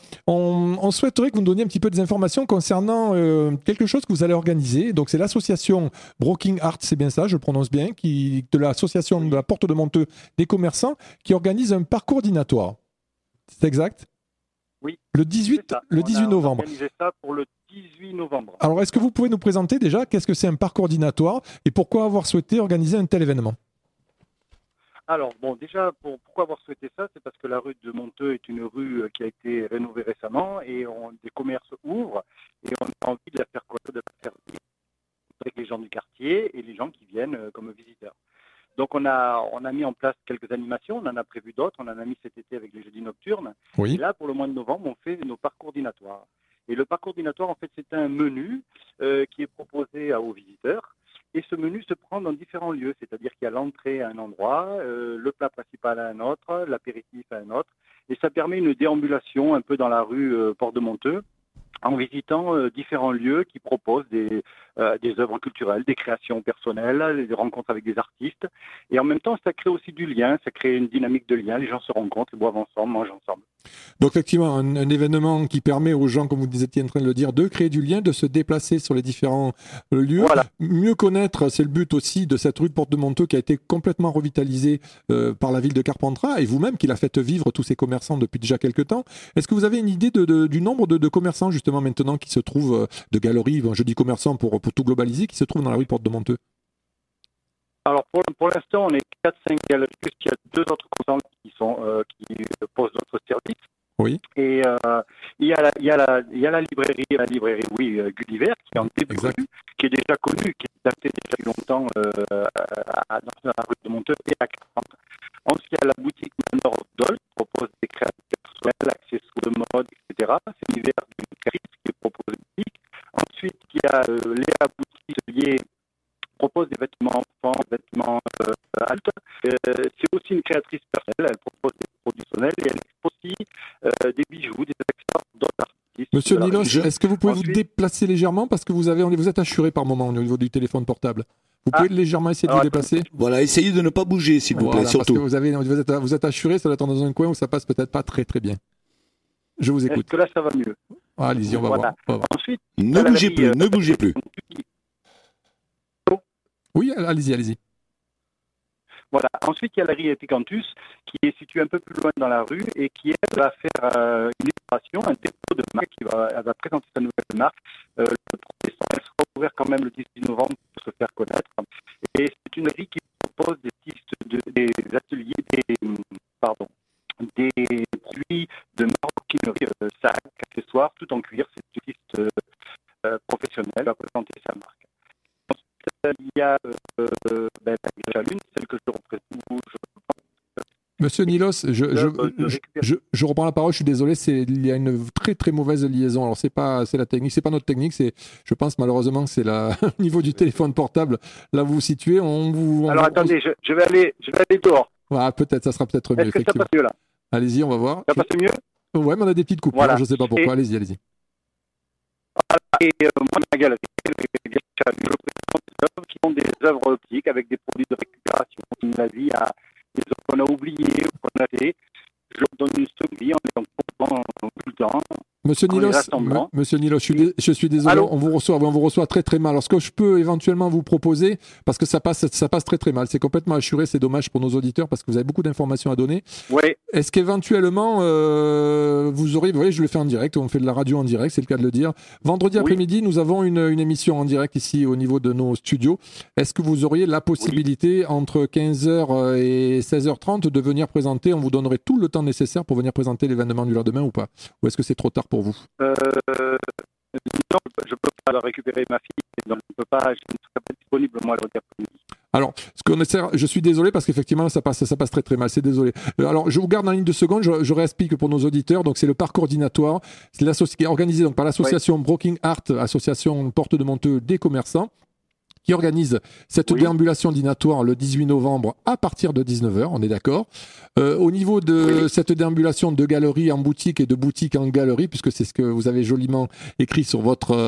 on souhaiterait que vous nous donniez un petit peu des informations concernant quelque chose que vous allez organiser. Donc, c'est l'association Broking Art, c'est bien ça, je le prononce bien, de l'association de la Porte de Monteux des commerçants, qui organise un parcours dînatoire. C'est exact ? Oui. Le 18 novembre. On a organisé ça pour le 18 novembre. Alors, est-ce que vous pouvez nous présenter déjà qu'est-ce que c'est un parcours dînatoire et pourquoi avoir souhaité organiser un tel événement ? Alors, déjà, pourquoi avoir souhaité ça ? C'est parce que la rue de Monteux est une rue qui a été rénovée récemment et des commerces ouvrent et on a envie de la faire vivre avec les gens du quartier et les gens qui viennent comme visiteurs. Donc on a mis en place quelques animations, on en a prévu d'autres, on en a mis cet été avec les jeudis nocturnes. Oui. Et là, pour le mois de novembre, on fait nos parcours dînatoires. Et le parcours dînatoire, en fait, c'est un menu qui est proposé aux visiteurs. Et ce menu se prend dans différents lieux, c'est-à-dire qu'il y a l'entrée à un endroit, le plat principal à un autre, l'apéritif à un autre. Et ça permet une déambulation un peu dans la rue Porte de Monteux, en visitant différents lieux qui proposent des œuvres culturelles, des créations personnelles, des rencontres avec des artistes. Et en même temps, ça crée aussi du lien, ça crée une dynamique de lien. Les gens se rencontrent, ils boivent ensemble, mangent ensemble. Donc effectivement, un événement qui permet aux gens, comme vous étiez en train de le dire, de créer du lien, de se déplacer sur les différents lieux. Voilà. Mieux connaître, c'est le but aussi de cette rue de Porte de Monteux qui a été complètement revitalisée par la ville de Carpentras et vous-même qui l'a fait vivre tous ces commerçants depuis déjà quelques temps. Est-ce que vous avez une idée du nombre de commerçants justement maintenant qui se trouvent, de galeries, je dis commerçants pour tout globaliser, qui se trouvent dans la rue de Porte de Monteux? Alors pour l'instant, on est 4-5 galeries, il y a 2 autres commerçants qui posent notre service. Oui. Et il y a la librairie Gulliver, qui est en début de rue, qui est déjà connue, qui est datée depuis longtemps dans la rue de Monteux et à Carpentras. Ensuite, il y a la boutique Manor of Doll, qui propose des créations personnelles, il y a Léa Boutier propose des vêtements enfants, des vêtements adultes. C'est aussi une créatrice personnelle, elle propose des produits personnels et elle expose aussi des bijoux, des accessoires d'autres artistes. Monsieur Nilos, est-ce que vous pouvez vous déplacer légèrement parce que vous êtes assuré par moment au niveau du téléphone portable. Vous pouvez légèrement essayer de vous déplacer. Voilà, essayez de ne pas bouger s'il vous plaît, surtout. Parce que vous êtes assuré, ça doit être dans un coin où ça passe peut-être pas très très bien. Je vous écoute. Est-ce que là ça va mieux? Allez-y, on va voir. Ensuite, ne bougez plus. Oui, allez-y. Voilà. Ensuite, il y a la galerie Picantus qui est située un peu plus loin dans la rue et qui, elle, va faire une illustration, un dépôt de marque. Elle va présenter sa nouvelle marque. Le 1er décembre, elle sera ouverte quand même le 18 novembre pour se faire connaître. Et c'est une galerie qui propose des ateliers, des produits de maroquinerie, sacs, accessoires, tout en cuir. C'est une artiste professionnelle qui va présenter sa marque. Il y a la Lune, celle que je représente. Monsieur Nilos, je reprends la parole, je suis désolé, il y a une très très mauvaise liaison. Alors c'est la technique, c'est pas notre technique, je pense malheureusement que c'est au niveau du téléphone portable, là vous vous situez, Alors attendez, je vais aller dehors. Voilà, peut-être, ça sera peut-être mieux. Est-ce que ça passe mieux là? Allez-y, on va voir. Ça passe mieux? Ouais, mais on a des petites coupures, voilà. Je sais pas pourquoi, allez-y. Et moi, ma galerie, je présente des œuvres qui sont des œuvres optiques avec des produits de récupération. On a vie à des œuvres qu'on a oubliées, qu'on a fait. Je leur donne une seconde vie en les coupant tout le temps. Monsieur Nilos, je suis désolé, on vous reçoit très très mal. Alors ce que je peux éventuellement vous proposer, parce que ça passe très très mal, c'est complètement assuré, c'est dommage pour nos auditeurs parce que vous avez beaucoup d'informations à donner. Oui. Est-ce qu'éventuellement vous auriez, vous voyez, je le fais en direct, on fait de la radio en direct, c'est le cas de le dire. Vendredi après-midi, nous avons une émission en direct ici au niveau de nos studios. Est-ce que vous auriez la possibilité entre 15h et 16h30 de venir présenter, on vous donnerait tout le temps nécessaire pour venir présenter l'événement du lendemain ou pas? Ou est-ce que c'est trop tard pour vous? Non, je ne peux pas récupérer ma fille, donc je ne serai pas disponible moi le après-midi. Alors, je suis désolé parce qu'effectivement ça passe très très mal, c'est désolé. Alors, je vous garde en ligne de secondes, je réexplique pour nos auditeurs. Donc, c'est le parc coordinatoire, c'est qui est organisé donc, par l'association Broking Art, association Porte de Monteux des commerçants, qui organise cette déambulation dînatoire le 18 novembre à partir de 19h, on est d'accord. Au niveau de cette déambulation de galerie en boutique et de boutique en galerie, puisque c'est ce que vous avez joliment écrit sur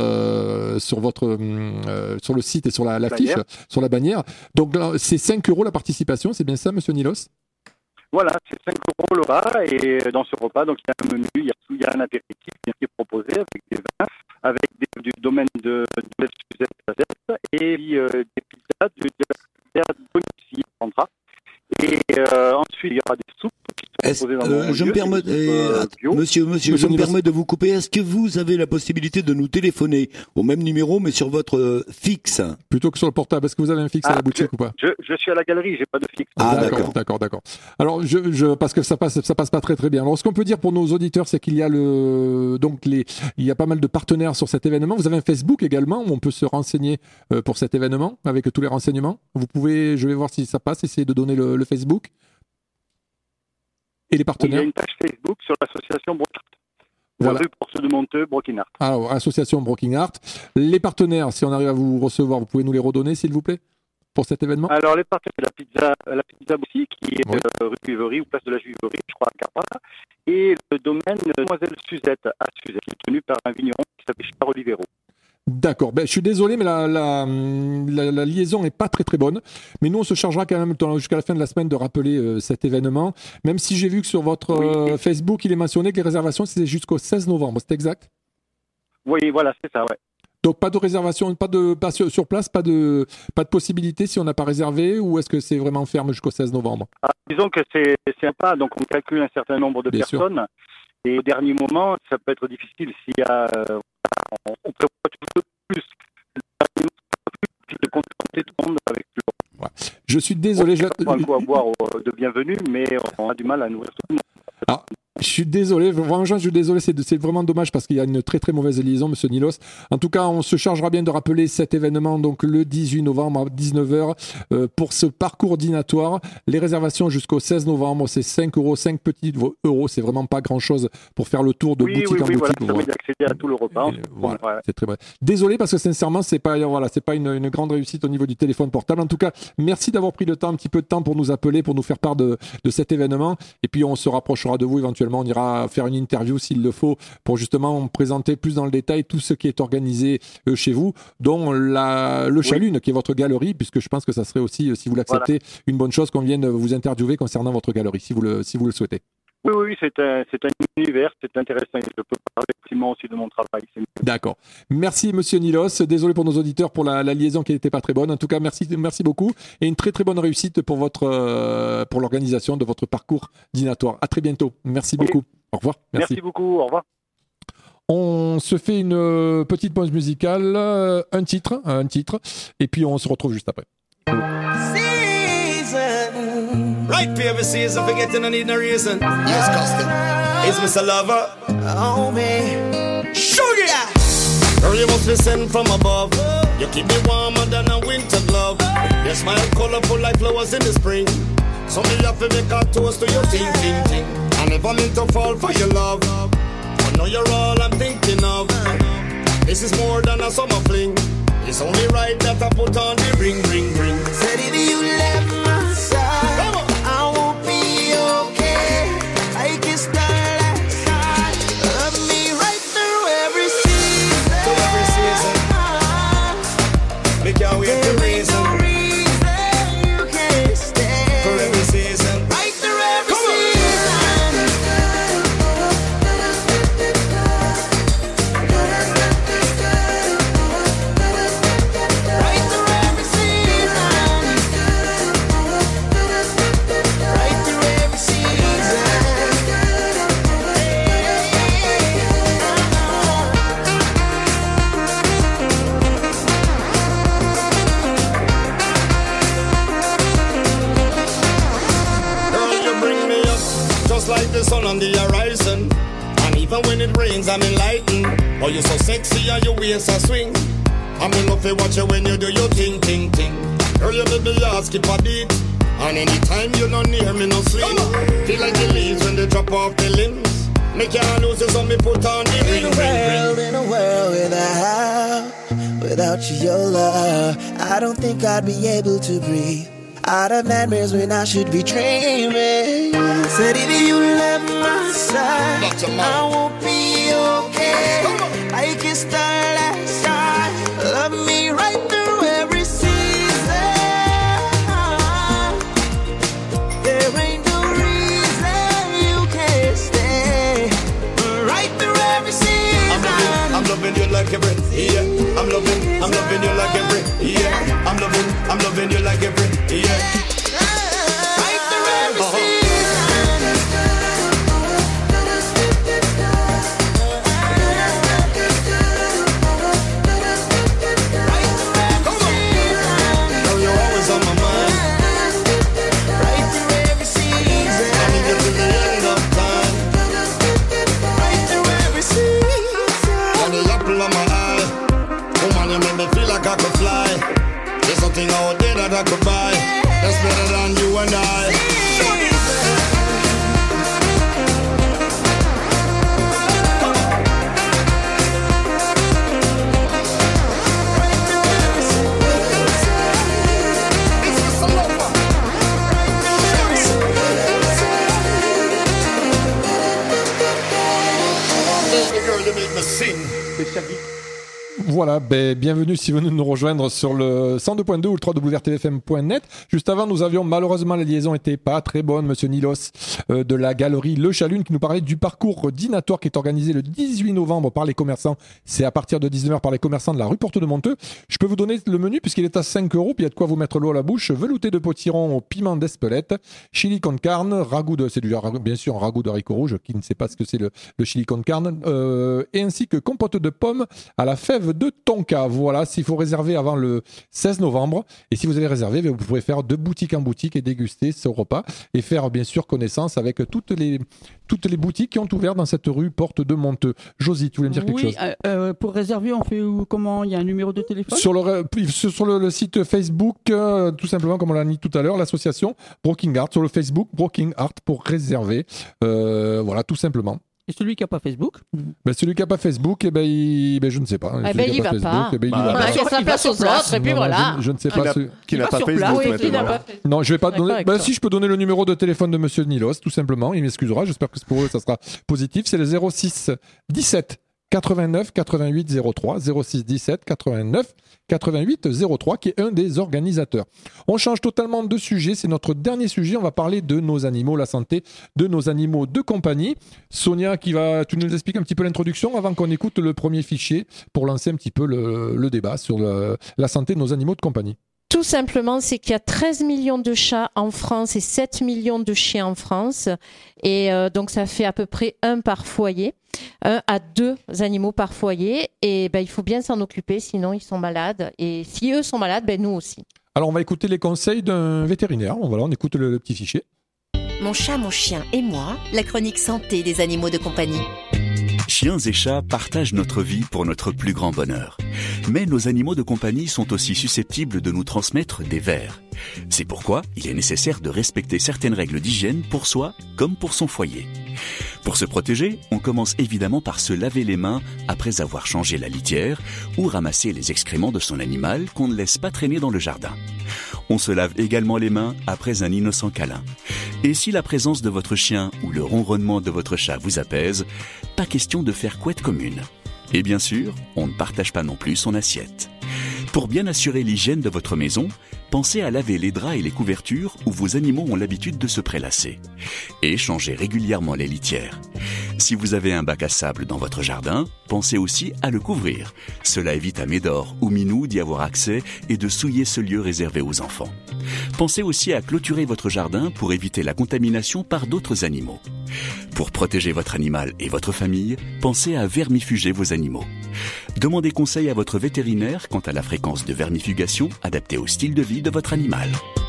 le site et sur la fiche, sur la bannière. Donc c'est 5 € la participation, c'est bien ça, monsieur Nilos? Voilà, c'est 5 € le repas, et dans ce repas, donc il y a un menu, il y a un apéritif qui est proposé avec des vins, avec du domaine de Suzette et puis des pizzas de Bonici Centra. Et ensuite, il y aura des soupes qui sont proposées dans le je me permets, monsieur, je me permets de vous couper. Est-ce que vous avez la possibilité de nous téléphoner au même numéro, mais sur votre fixe? Plutôt que sur le portable. Est-ce que vous avez un fixe à la boutique ou pas? Je suis à la galerie, j'ai pas de fixe. Ah, d'accord. Alors, parce que ça passe pas très très bien. Alors, ce qu'on peut dire pour nos auditeurs, c'est qu'il y a il y a pas mal de partenaires sur cet événement. Vous avez un Facebook également où on peut se renseigner pour cet événement avec tous les renseignements. Vous pouvez, je vais voir si ça passe, essayer de donner le Facebook. Et les partenaires. Il y a une page Facebook sur l'association Broking Art. Voilà. Rue Porte de Monteux, Broking Art. Alors, association Broking Art. Les partenaires, si on arrive à vous recevoir, vous pouvez nous les redonner, s'il vous plaît, pour cet événement? Alors, les partenaires, la pizza aussi, qui est rue Juiverie ou place de la Juiverie, je crois, à Carpara. Et le domaine Demoiselle Suzette, à Suzette, qui est tenu par un vigneron qui s'appelle Charles Olivero. D'accord, je suis désolé, mais la liaison n'est pas très très bonne. Mais nous, on se chargera quand même jusqu'à la fin de la semaine de rappeler cet événement. Même si j'ai vu que sur votre Facebook, il est mentionné que les réservations, c'est jusqu'au 16 novembre, c'est exact? Oui, voilà, c'est ça, ouais. Donc pas de réservation, pas sur place, pas de possibilité si on n'a pas réservé, ou est-ce que c'est vraiment ferme jusqu'au 16 novembre? Disons que c'est sympa, donc on calcule un certain nombre de personnes. Sûr. Et au dernier moment, ça peut être difficile s'il y a... on prévoit tout plus de contenter tout le monde avec plus. Ouais. Je suis désolé. On a un coup à boire de bienvenue, mais on a du mal à nourrir tout le monde. Alors, Je suis désolé, vraiment, je suis désolé, c'est vraiment dommage parce qu'il y a une très très mauvaise liaison, monsieur Nilos. En tout cas, on se chargera bien de rappeler cet événement, donc le 18 novembre à 19h, pour ce parcours dînatoire. Les réservations jusqu'au 16 novembre, c'est 5 €, 5 petits euros, c'est vraiment pas grand chose pour faire le tour de boutique en boutique. Voilà, ça permet d'accéder à tout le repas. Voilà, c'est très vrai. Désolé parce que sincèrement, c'est pas une grande réussite au niveau du téléphone portable. En tout cas, merci d'avoir pris un petit peu de temps pour nous appeler, pour nous faire part de cet événement. Et puis, on se rapprochera de vous éventuellement. On ira faire une interview s'il le faut pour justement présenter plus dans le détail tout ce qui est organisé chez vous, dont le Chalune, qui est votre galerie, puisque je pense que ça serait aussi, si vous l'acceptez, une bonne chose qu'on vienne vous interviewer concernant votre galerie, si vous le souhaitez. Oui, c'est un univers, c'est intéressant. Je peux parler effectivement aussi de mon travail. D'accord. Merci, monsieur Nilos. Désolé pour nos auditeurs pour la liaison qui n'était pas très bonne. En tout cas, merci beaucoup et une très très bonne réussite pour l'organisation de votre parcours dînatoire. À très bientôt. Merci beaucoup. Au revoir. Merci beaucoup. Au revoir. On se fait une petite pause musicale, un titre, et puis on se retrouve juste après. Right for every season, forgetting no need no reason. Yes, Custom. It's Mr. Lover. Oh, man. Sugar! Girl, you must be sent from above. You keep me warmer than a winter glove. Your smile colorful like flowers in the spring. So me have to make a toast to your ting, ting, ting. I never meant to fall for your love. I know you're all I'm thinking of. This is more than a summer fling. It's only right that I put on the ring, ring, ring. Said if you left my side, come on. I won't be okay. I can start outside. Love me right through every season. To every season. Make your way to reason. No reason you can't stay. For every season. Right through every season. Right through every season. Right through every season. Girl, you bring me up just like the sun on the horizon. And even when it rains, I'm enlightened. Oh, you're so sexy and your waist a swing. I'm in love with watch you when you do your ting, ting, ting. Girl, you make me heart skip a beat. And anytime you're not near me, no sleep. Feel like the leaves when they drop off the limbs. Make your hand lose on me, put on the ring, ring, ring. In a world without you, your love, I don't think I'd be able to breathe. Out of nightmares when I should be dreaming. Said if you left my side, I won't be okay. I can start outside. Love me right through every season. There ain't no reason you can't stay. Right through every season. I'm loving you like every, yeah. I'm loving you like every, yeah. I'm loving you like every, yeah. Right through every season. Girl, you're always on my mind. Right through every season. I need you till the end of time. Right through every season. You're the apple of my eye. Woman, you make me feel like I could fly. There's nothing out there that I could buy that's better than you and I. Baby girl, you make me sing. Voilà, bienvenue si vous venez de nous rejoindre sur le 102.2 ou le www.rtvfm.net. Juste avant, nous avions malheureusement la liaison était pas très bonne, monsieur Nilos de la galerie Le Chalune qui nous parlait du parcours dînatoire qui est organisé le 18 novembre par les commerçants. C'est à partir de 19h par les commerçants de la rue Porte de Monteux. Je peux vous donner le menu puisqu'il est à 5 €, puis il y a de quoi vous mettre l'eau à la bouche. Velouté de potiron au piment d'Espelette, chili con carne, ragoût de, c'est du bien sûr un ragoût d'haricots rouges, qui ne sait pas ce que c'est le chili con carne, et ainsi que compote de pommes à la fève de de Tonka. Voilà, s'il faut réserver avant le 16 novembre. Et si vous avez réservé, vous pourrez faire de boutique en boutique et déguster ce repas et faire bien sûr connaissance avec toutes les boutiques qui ont ouvert dans cette rue Porte de Monteux. Josie, tu voulais me dire quelque chose? Pour réserver, on fait comment? Il y a un numéro de téléphone? Sur le site Facebook, tout simplement, comme on l'a dit tout à l'heure, l'association Broking Art, sur le Facebook Broking Art pour réserver. Voilà, tout simplement. Et celui qui n'a pas Facebook? Celui qui n'a pas Facebook, je ne sais pas. Il n'y va pas. Il va sur la place aux autres, et puis voilà. Je ne sais pas. Qui n'a pas Facebook. Non, je vais pas donner. Si je peux donner le numéro de téléphone de Monsieur Nilos, tout simplement. Il m'excusera. J'espère que pour eux, ça sera positif. C'est le 06 17 89 88 03, 06 17 89 88 03, qui est un des organisateurs. On change totalement de sujet, c'est notre dernier sujet, on va parler de nos animaux, la santé de nos animaux de compagnie. Sonia, tu nous expliques un petit peu l'introduction avant qu'on écoute le premier fichier pour lancer un petit peu le débat sur la santé de nos animaux de compagnie. Tout simplement, c'est qu'il y a 13 millions de chats en France et 7 millions de chiens en France. Et donc, ça fait à peu près 1 par foyer, 1 à 2 animaux par foyer. Et il faut bien s'en occuper, sinon ils sont malades. Et si eux sont malades, nous aussi. Alors, on va écouter les conseils d'un vétérinaire. Voilà, on écoute le petit fichier. Mon chat, mon chien et moi, la chronique santé des animaux de compagnie. Chiens et chats partagent notre vie pour notre plus grand bonheur. Mais nos animaux de compagnie sont aussi susceptibles de nous transmettre des vers. C'est pourquoi il est nécessaire de respecter certaines règles d'hygiène pour soi comme pour son foyer. Pour se protéger, on commence évidemment par se laver les mains après avoir changé la litière ou ramasser les excréments de son animal qu'on ne laisse pas traîner dans le jardin. On se lave également les mains après un innocent câlin. Et si la présence de votre chien ou le ronronnement de votre chat vous apaise, pas question de faire couette commune. Et bien sûr, on ne partage pas non plus son assiette. Pour bien assurer l'hygiène de votre maison, pensez à laver les draps et les couvertures où vos animaux ont l'habitude de se prélasser. Et changez régulièrement les litières. Si vous avez un bac à sable dans votre jardin, pensez aussi à le couvrir. Cela évite à Médor ou Minou d'y avoir accès et de souiller ce lieu réservé aux enfants. Pensez aussi à clôturer votre jardin pour éviter la contamination par d'autres animaux. Pour protéger votre animal et votre famille, pensez à vermifuger vos animaux. Demandez conseil à votre vétérinaire quant à la fréquence de vermifugation adaptée au style de vie de votre animal.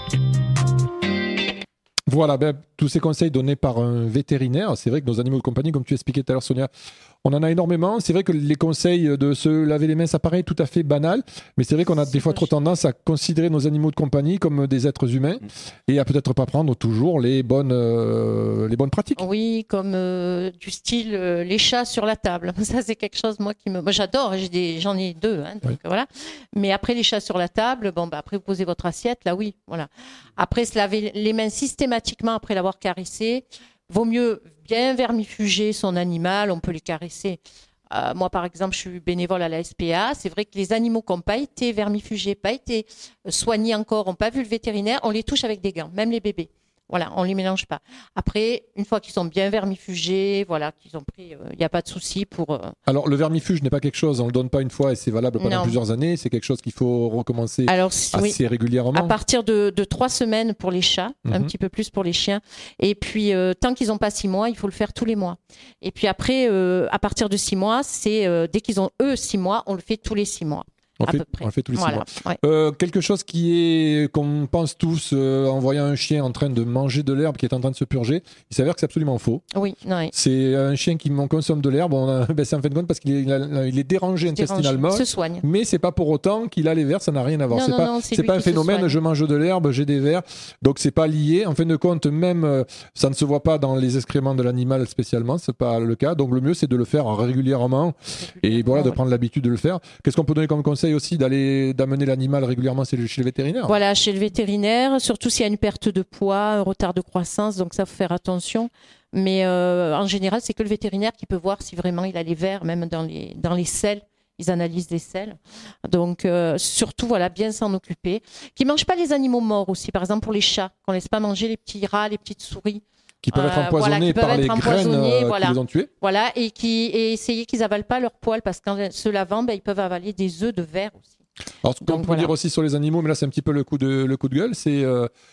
Voilà, tous ces conseils donnés par un vétérinaire. C'est vrai que nos animaux de compagnie, comme tu expliquais tout à l'heure, Sonia, on en a énormément. C'est vrai que les conseils de se laver les mains, ça paraît tout à fait banal, mais c'est vrai qu'on a des fois trop tendance à considérer nos animaux de compagnie comme des êtres humains et à peut-être pas prendre toujours les bonnes pratiques. Oui, comme du style les chats sur la table. Ça, c'est quelque chose, moi j'adore. J'en ai 2, donc voilà. Mais après les chats sur la table, après vous posez votre assiette, là oui, voilà. Après se laver les mains systématiquement après l'avoir caressé. Vaut mieux bien vermifuger son animal, on peut les caresser. Moi, par exemple, je suis bénévole à la SPA. C'est vrai que les animaux qui n'ont pas été vermifugés, pas été soignés encore, n'ont pas vu le vétérinaire, on les touche avec des gants, même les bébés. Voilà, on ne les mélange pas. Après, une fois qu'ils sont bien vermifugés, voilà, qu'ils ont pris, il n'y a pas de souci pour... Alors, le vermifuge n'est pas quelque chose, on ne le donne pas une fois et c'est valable pendant plusieurs années. C'est quelque chose qu'il faut recommencer assez régulièrement. À partir de 3 semaines pour les chats, un petit peu plus pour les chiens. Et puis, tant qu'ils n'ont pas 6 mois, il faut le faire tous les mois. Et puis après, à partir de 6 mois, c'est dès qu'ils ont 6 mois, on le fait tous les 6 mois. On le fait tous les 6 mois. Ouais. Quelque chose qu'on pense tous en voyant un chien en train de manger de l'herbe qui est en train de se purger, il s'avère que c'est absolument faux. Oui. C'est un chien qui consomme de l'herbe, c'est en fin de compte parce qu'il est dérangé intestinalement. Il se soigne. Mais c'est pas pour autant qu'il a les vers, ça n'a rien à voir. C'est pas un phénomène, je mange de l'herbe, j'ai des vers, donc c'est pas lié. En fin de compte, même ça ne se voit pas dans les excréments de l'animal spécialement, c'est pas le cas. Donc le mieux c'est de le faire régulièrement et de prendre l'habitude de le faire. Qu'est-ce qu'on peut donner comme conseil aussi d'amener l'animal régulièrement chez le vétérinaire. Voilà, chez le vétérinaire, surtout s'il y a une perte de poids, un retard de croissance, donc ça faut faire attention. Mais en général, c'est que le vétérinaire qui peut voir si vraiment il a les vers, même dans les selles. Ils analysent les selles. Donc, surtout, bien s'en occuper. Qu'ils ne mangent pas les animaux morts aussi. Par exemple, pour les chats, qu'on ne laisse pas manger les petits rats, les petites souris. Qui peuvent être empoisonnés par les graines qui les ont tués. Voilà, et essayer qu'ils n'avalent pas leurs poils, parce qu'en se lavant, ils peuvent avaler des œufs de verre aussi. Alors, ce qu'on peut dire aussi sur les animaux, mais là c'est un petit peu le coup de gueule, c'est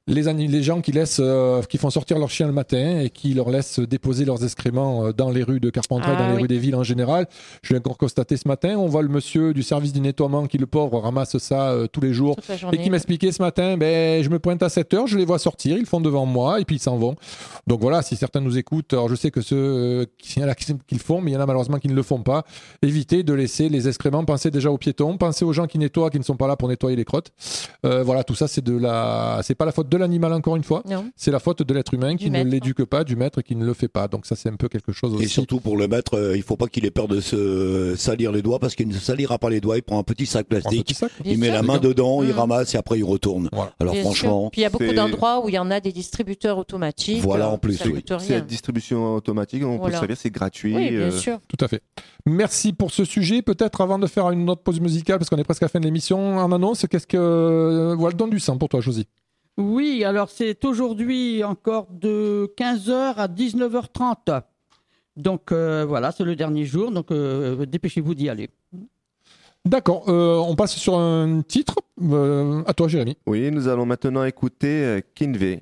Les gens qui font sortir leurs chiens le matin et qui leur laissent déposer leurs excréments dans les rues de Carpentras, dans les rues des villes en général. Je l'ai encore constaté ce matin. On voit le monsieur du service du nettoiement qui, le pauvre, ramasse ça tous les jours et qui m'expliquait ce matin, je me pointe à 7h, je les vois sortir, ils font devant moi et puis ils s'en vont. Donc voilà, si certains nous écoutent, alors je sais que ceux qui le font, mais il y en a malheureusement qui ne le font pas. Évitez de laisser les excréments, pensez déjà aux piétons, pensez aux gens qui nettoient, qui ne sont pas là pour nettoyer les crottes. Voilà, tout ça, c'est pas la faute de l'animal encore une fois, c'est la faute de l'être humain qui ne l'éduque pas, du maître qui ne le fait pas. Donc ça, c'est un peu quelque chose aussi. Et surtout pour le maître, il faut pas qu'il ait peur de se salir les doigts, parce qu'il ne se salira pas les doigts. Il prend un petit sac plastique, il met la main dedans, il ramasse et après il retourne. Voilà. Alors franchement, puis il y a beaucoup d'endroits où il y en a des distributeurs automatiques. Voilà, en plus, c'est la distribution automatique, on peut se servir, c'est gratuit. Oui, bien sûr. Tout à fait. Merci pour ce sujet. Peut-être avant de faire une autre pause musicale, parce qu'on est presque à la fin de l'émission, en annonce, qu'est-ce que voilà, donne du sang pour toi, Josie? Oui, alors c'est aujourd'hui encore de 15h à 19h30. Donc voilà, c'est le dernier jour, donc dépêchez-vous d'y aller. D'accord, on passe sur un titre. À toi, Jérémy. Oui, nous allons maintenant écouter Kinvey.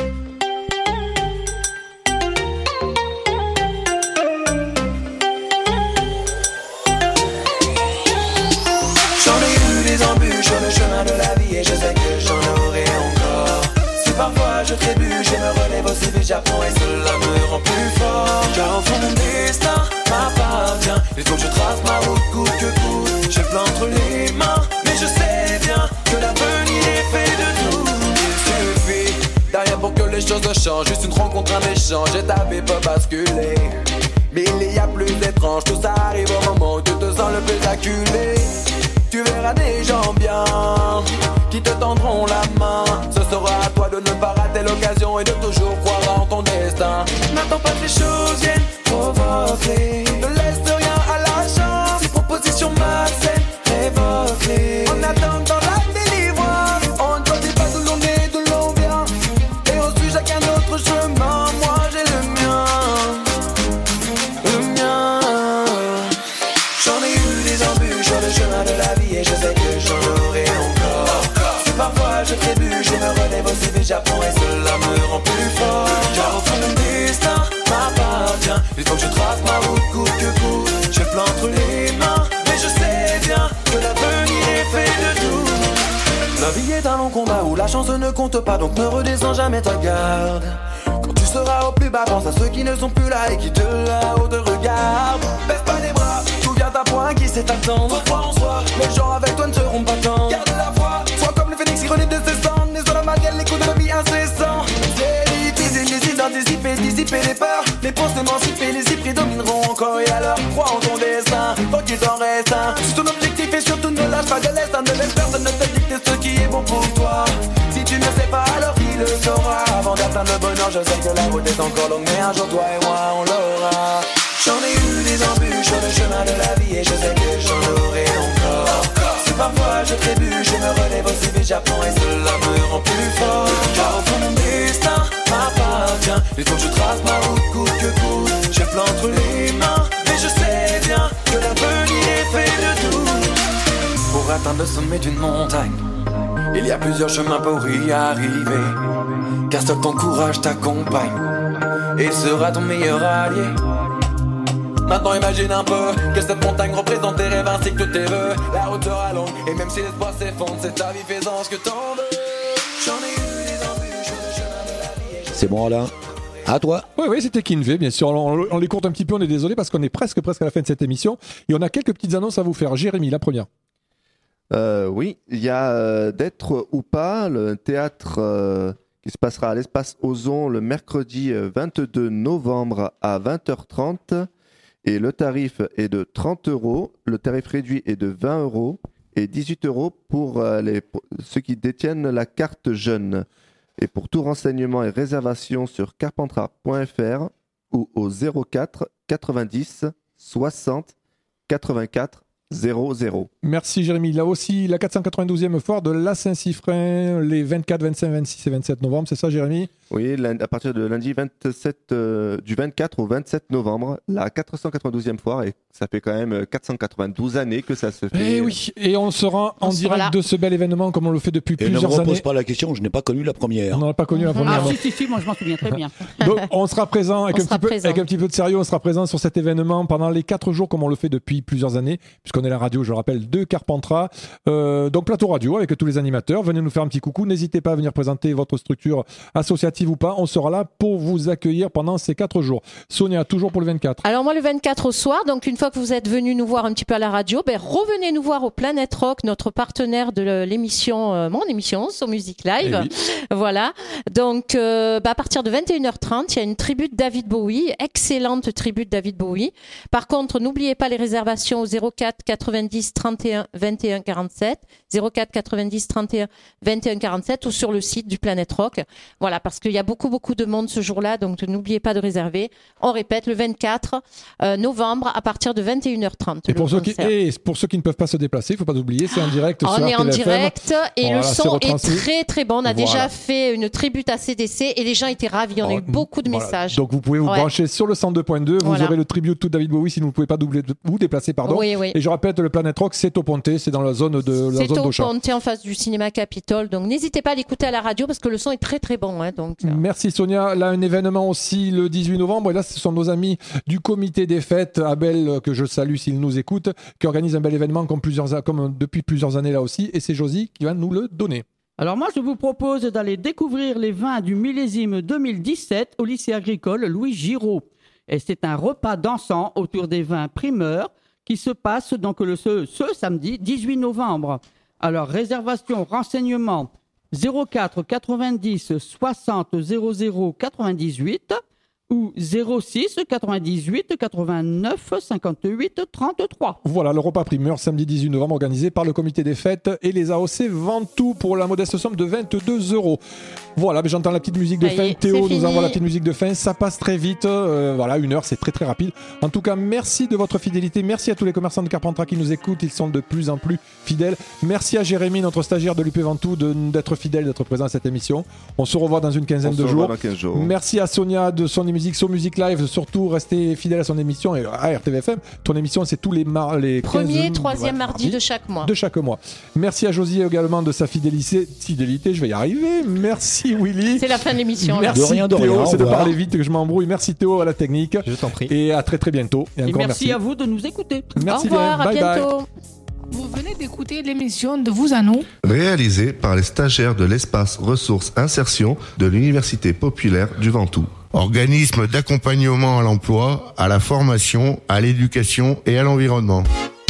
J'en ai eu des embûches sur le chemin de la vie et je sais que j'en aurai encore. Si parfois je trébuche, je me relève aussi vite, j'apprends et cela me rend plus fort. Car au fond mon destin m'appartient, il faut que je trace ma route coûte que coûte. Je plante entre les mains, mais je sais bien que l'avenir est fait de tout. Il suffit derrière pour que les choses changent, juste une rencontre, un échange et ta vie peut basculer. Mais il y a plus étrange, tout ça arrive au moment où tu te sens le plus acculé. Tu verras des gens bien qui te tendront la main. Ce sera à toi de ne pas rater l'occasion et de toujours croire en ton destin. N'attends pas que les choses viennent provoquer. Ne laisse rien à la chance. Ces propositions malsaines, révoque-les. En attendant la délivrance, on ne choisit pas d'où l'on est, d'où l'on vient. Et on suit chacun notre chemin. Moi j'ai le mien. Le mien. J'en ai eu des embûches sur le chemin de la vie et je sais que j'en aurai encore. Si parfois je trébuche, je me relève aussi vite, j'apprends et cela me rend plus fort. Car au fond mon destin m'appartient, il faut que je trace ma route coûte que coûte. Je plante entre les mains, mais je sais bien que l'avenir est fait de tout. La vie est un long combat où la chance ne compte pas, donc ne redescends jamais ta garde. Quand tu seras au plus bas, pense à ceux qui ne sont plus là et qui de là-haut te regardent. Baisse pas les bras, souviens ta poing qui sait attendre. Crois en soi, les gens avec toi ne seront pas tant. Garde la foi, sois comme le phénix qui renaît de ses cendres. Ne sois la malgré les coups de la vie incessants. C'est difficile d'anticiper, dissiper les peurs. Les pensées émancipées, les y prédomineront encore. Et alors, crois en ton destin, faut qu'il t'en reste un. Si ton objectif est surtout ne lâche pas de l'est, ne laisse personne ne te dicter ce qui est bon pour toi. Si tu ne sais pas, alors qui le saura. Avant d'atteindre le bonheur, je sais que la route est encore longue, mais un jour toi et moi on l'aura. J'en ai eu des embûches sur le chemin de la vie et je sais que j'en aurai encore. Si parfois je trébuche, je me relève aussi vite, j'apprends et cela me rend plus fort. Car au fond mon destin m'appartient, il faut que je trace ma route coûte que coûte. Je plante entre les mains, mais je sais bien que l'avenir est fait de tout. Pour atteindre le sommet d'une montagne, il y a plusieurs chemins pour y arriver. Car seul ton courage t'accompagne et sera ton meilleur allié. Maintenant imagine un peu que cette montagne représente tes rêves ainsi que tous tes vœux. La route sera longue et même si l'espoir s'effondre, c'est ta vie, fais-en ce que t'en veux. J'en ai eu des embûches sur le chemin de la vie. C'est bon Alain, à toi. Oui, c'était Kinvey, bien sûr. On les courte un petit peu, on est désolé parce qu'on est presque à la fin de cette émission. Et on a quelques petites annonces à vous faire. Jérémy, la première. Oui, il y a d'être ou pas, le théâtre qui se passera à l'Espace Ozon le mercredi 22 novembre à 20h30. Et le tarif est de 30 €, le tarif réduit est de 20 € et 18 € pour ceux qui détiennent la carte jeune. Et pour tout renseignement et réservation sur carpentras.fr ou au 04 90 60 84 00. Merci Jérémy. Là aussi, la 492e foire de la Saint-Siffrin les 24, 25, 26 et 27 novembre, c'est ça Jérémy ? Oui, à partir de lundi 27, du 24 au 27 novembre, la 492e foire, et ça fait quand même 492 années que ça se fait. Et oui, et on sera en direct de ce bel événement comme on le fait depuis plusieurs années. Ne me repose pas la question, je n'ai pas connu la première. On n'a pas connu la première. Si, moi je m'en souviens très bien. Donc on sera présent avec un petit peu de sérieux, on sera présent sur cet événement pendant les 4 jours comme on le fait depuis plusieurs années, puisqu'on est la radio, je le rappelle, de Carpentras. Donc plateau radio avec tous les animateurs. Venez nous faire un petit coucou. N'hésitez pas à venir présenter votre structure associative ou pas. On sera là pour vous accueillir pendant ces 4 jours. Sonia, toujours pour le 24. Alors moi le 24 au soir, donc une fois que vous êtes venu nous voir un petit peu à la radio, revenez nous voir au Planète Rock, notre partenaire de l'émission, mon émission, So Music Live. Voilà. Donc à partir de 21h30, il y a une tribute David Bowie, excellente tribute David Bowie. Par contre, n'oubliez pas les réservations au 04 90 31 21 47, 04 90 31 21 47 ou sur le site du Planète Rock. Voilà, parce qu'il y a beaucoup de monde ce jour-là, donc n'oubliez pas de réserver. On répète, le 24 novembre à partir de 21h30. Et pour ceux qui ne peuvent pas se déplacer, il ne faut pas oublier, c'est en direct sur RTL FM. On est en direct et le son est très très bon. On a déjà fait une tribute à CDC et les gens étaient ravis. On a eu beaucoup de messages. Donc vous pouvez vous brancher sur le 102.2, vous aurez le tribute to David Bowie si vous ne pouvez pas vous déplacer. Oui. Et je répète, le Planète Rock, c'est au Pontet, c'est dans la zone d'Auchan. C'est au Pontet en face du cinéma Capitole. Donc n'hésitez pas à l'écouter à la radio parce que le son est très très bon. Merci Sonia. Là, un événement aussi le 18 novembre. Et là, ce sont nos amis du comité des fêtes, Abel, que je salue s'il nous écoute, qui organise un bel événement comme depuis plusieurs années là aussi. Et c'est Josie qui va nous le donner. Alors moi, je vous propose d'aller découvrir les vins du millésime 2017 au lycée agricole Louis Giraud. Et c'est un repas dansant autour des vins primeurs qui se passe donc ce samedi 18 novembre. Alors, réservation, renseignements 04 90 60 00 98 ou 06 98 89 58 33. Voilà, le repas primeur samedi 18 novembre organisé par le comité des fêtes et les AOC Ventoux pour la modeste somme de 22 €. Voilà, mais j'entends la petite musique de fin. Théo nous envoie la petite musique de fin. Ça passe très vite. Voilà, 1 heure, c'est très très rapide. En tout cas, merci de votre fidélité. Merci à tous les commerçants de Carpentras qui nous écoutent. Ils sont de plus en plus fidèles. Merci à Jérémy, notre stagiaire de l'UP Ventoux, d'être fidèle, d'être présent à cette émission. On se revoit dans une quinzaine de jours. Merci à Sonia de son émission So Music Live, surtout restez fidèle à son émission et à RTVFM. Ton émission, c'est tous les premier, troisième mardi de chaque mois. Merci à Josie également de sa fidélité. Je vais y arriver. Merci Willy. C'est la fin de l'émission. Merci Théo. C'est de parler vite que je m'embrouille. Merci Théo à la technique. Je t'en prie. Et à très très bientôt. Et encore merci à vous de nous écouter. Merci. Au revoir. À bientôt. Vous venez d'écouter l'émission de Vous à nous, réalisée par les stagiaires de l'espace ressources insertion de l'Université populaire du Ventoux. Organisme d'accompagnement à l'emploi, à la formation, à l'éducation et à l'environnement.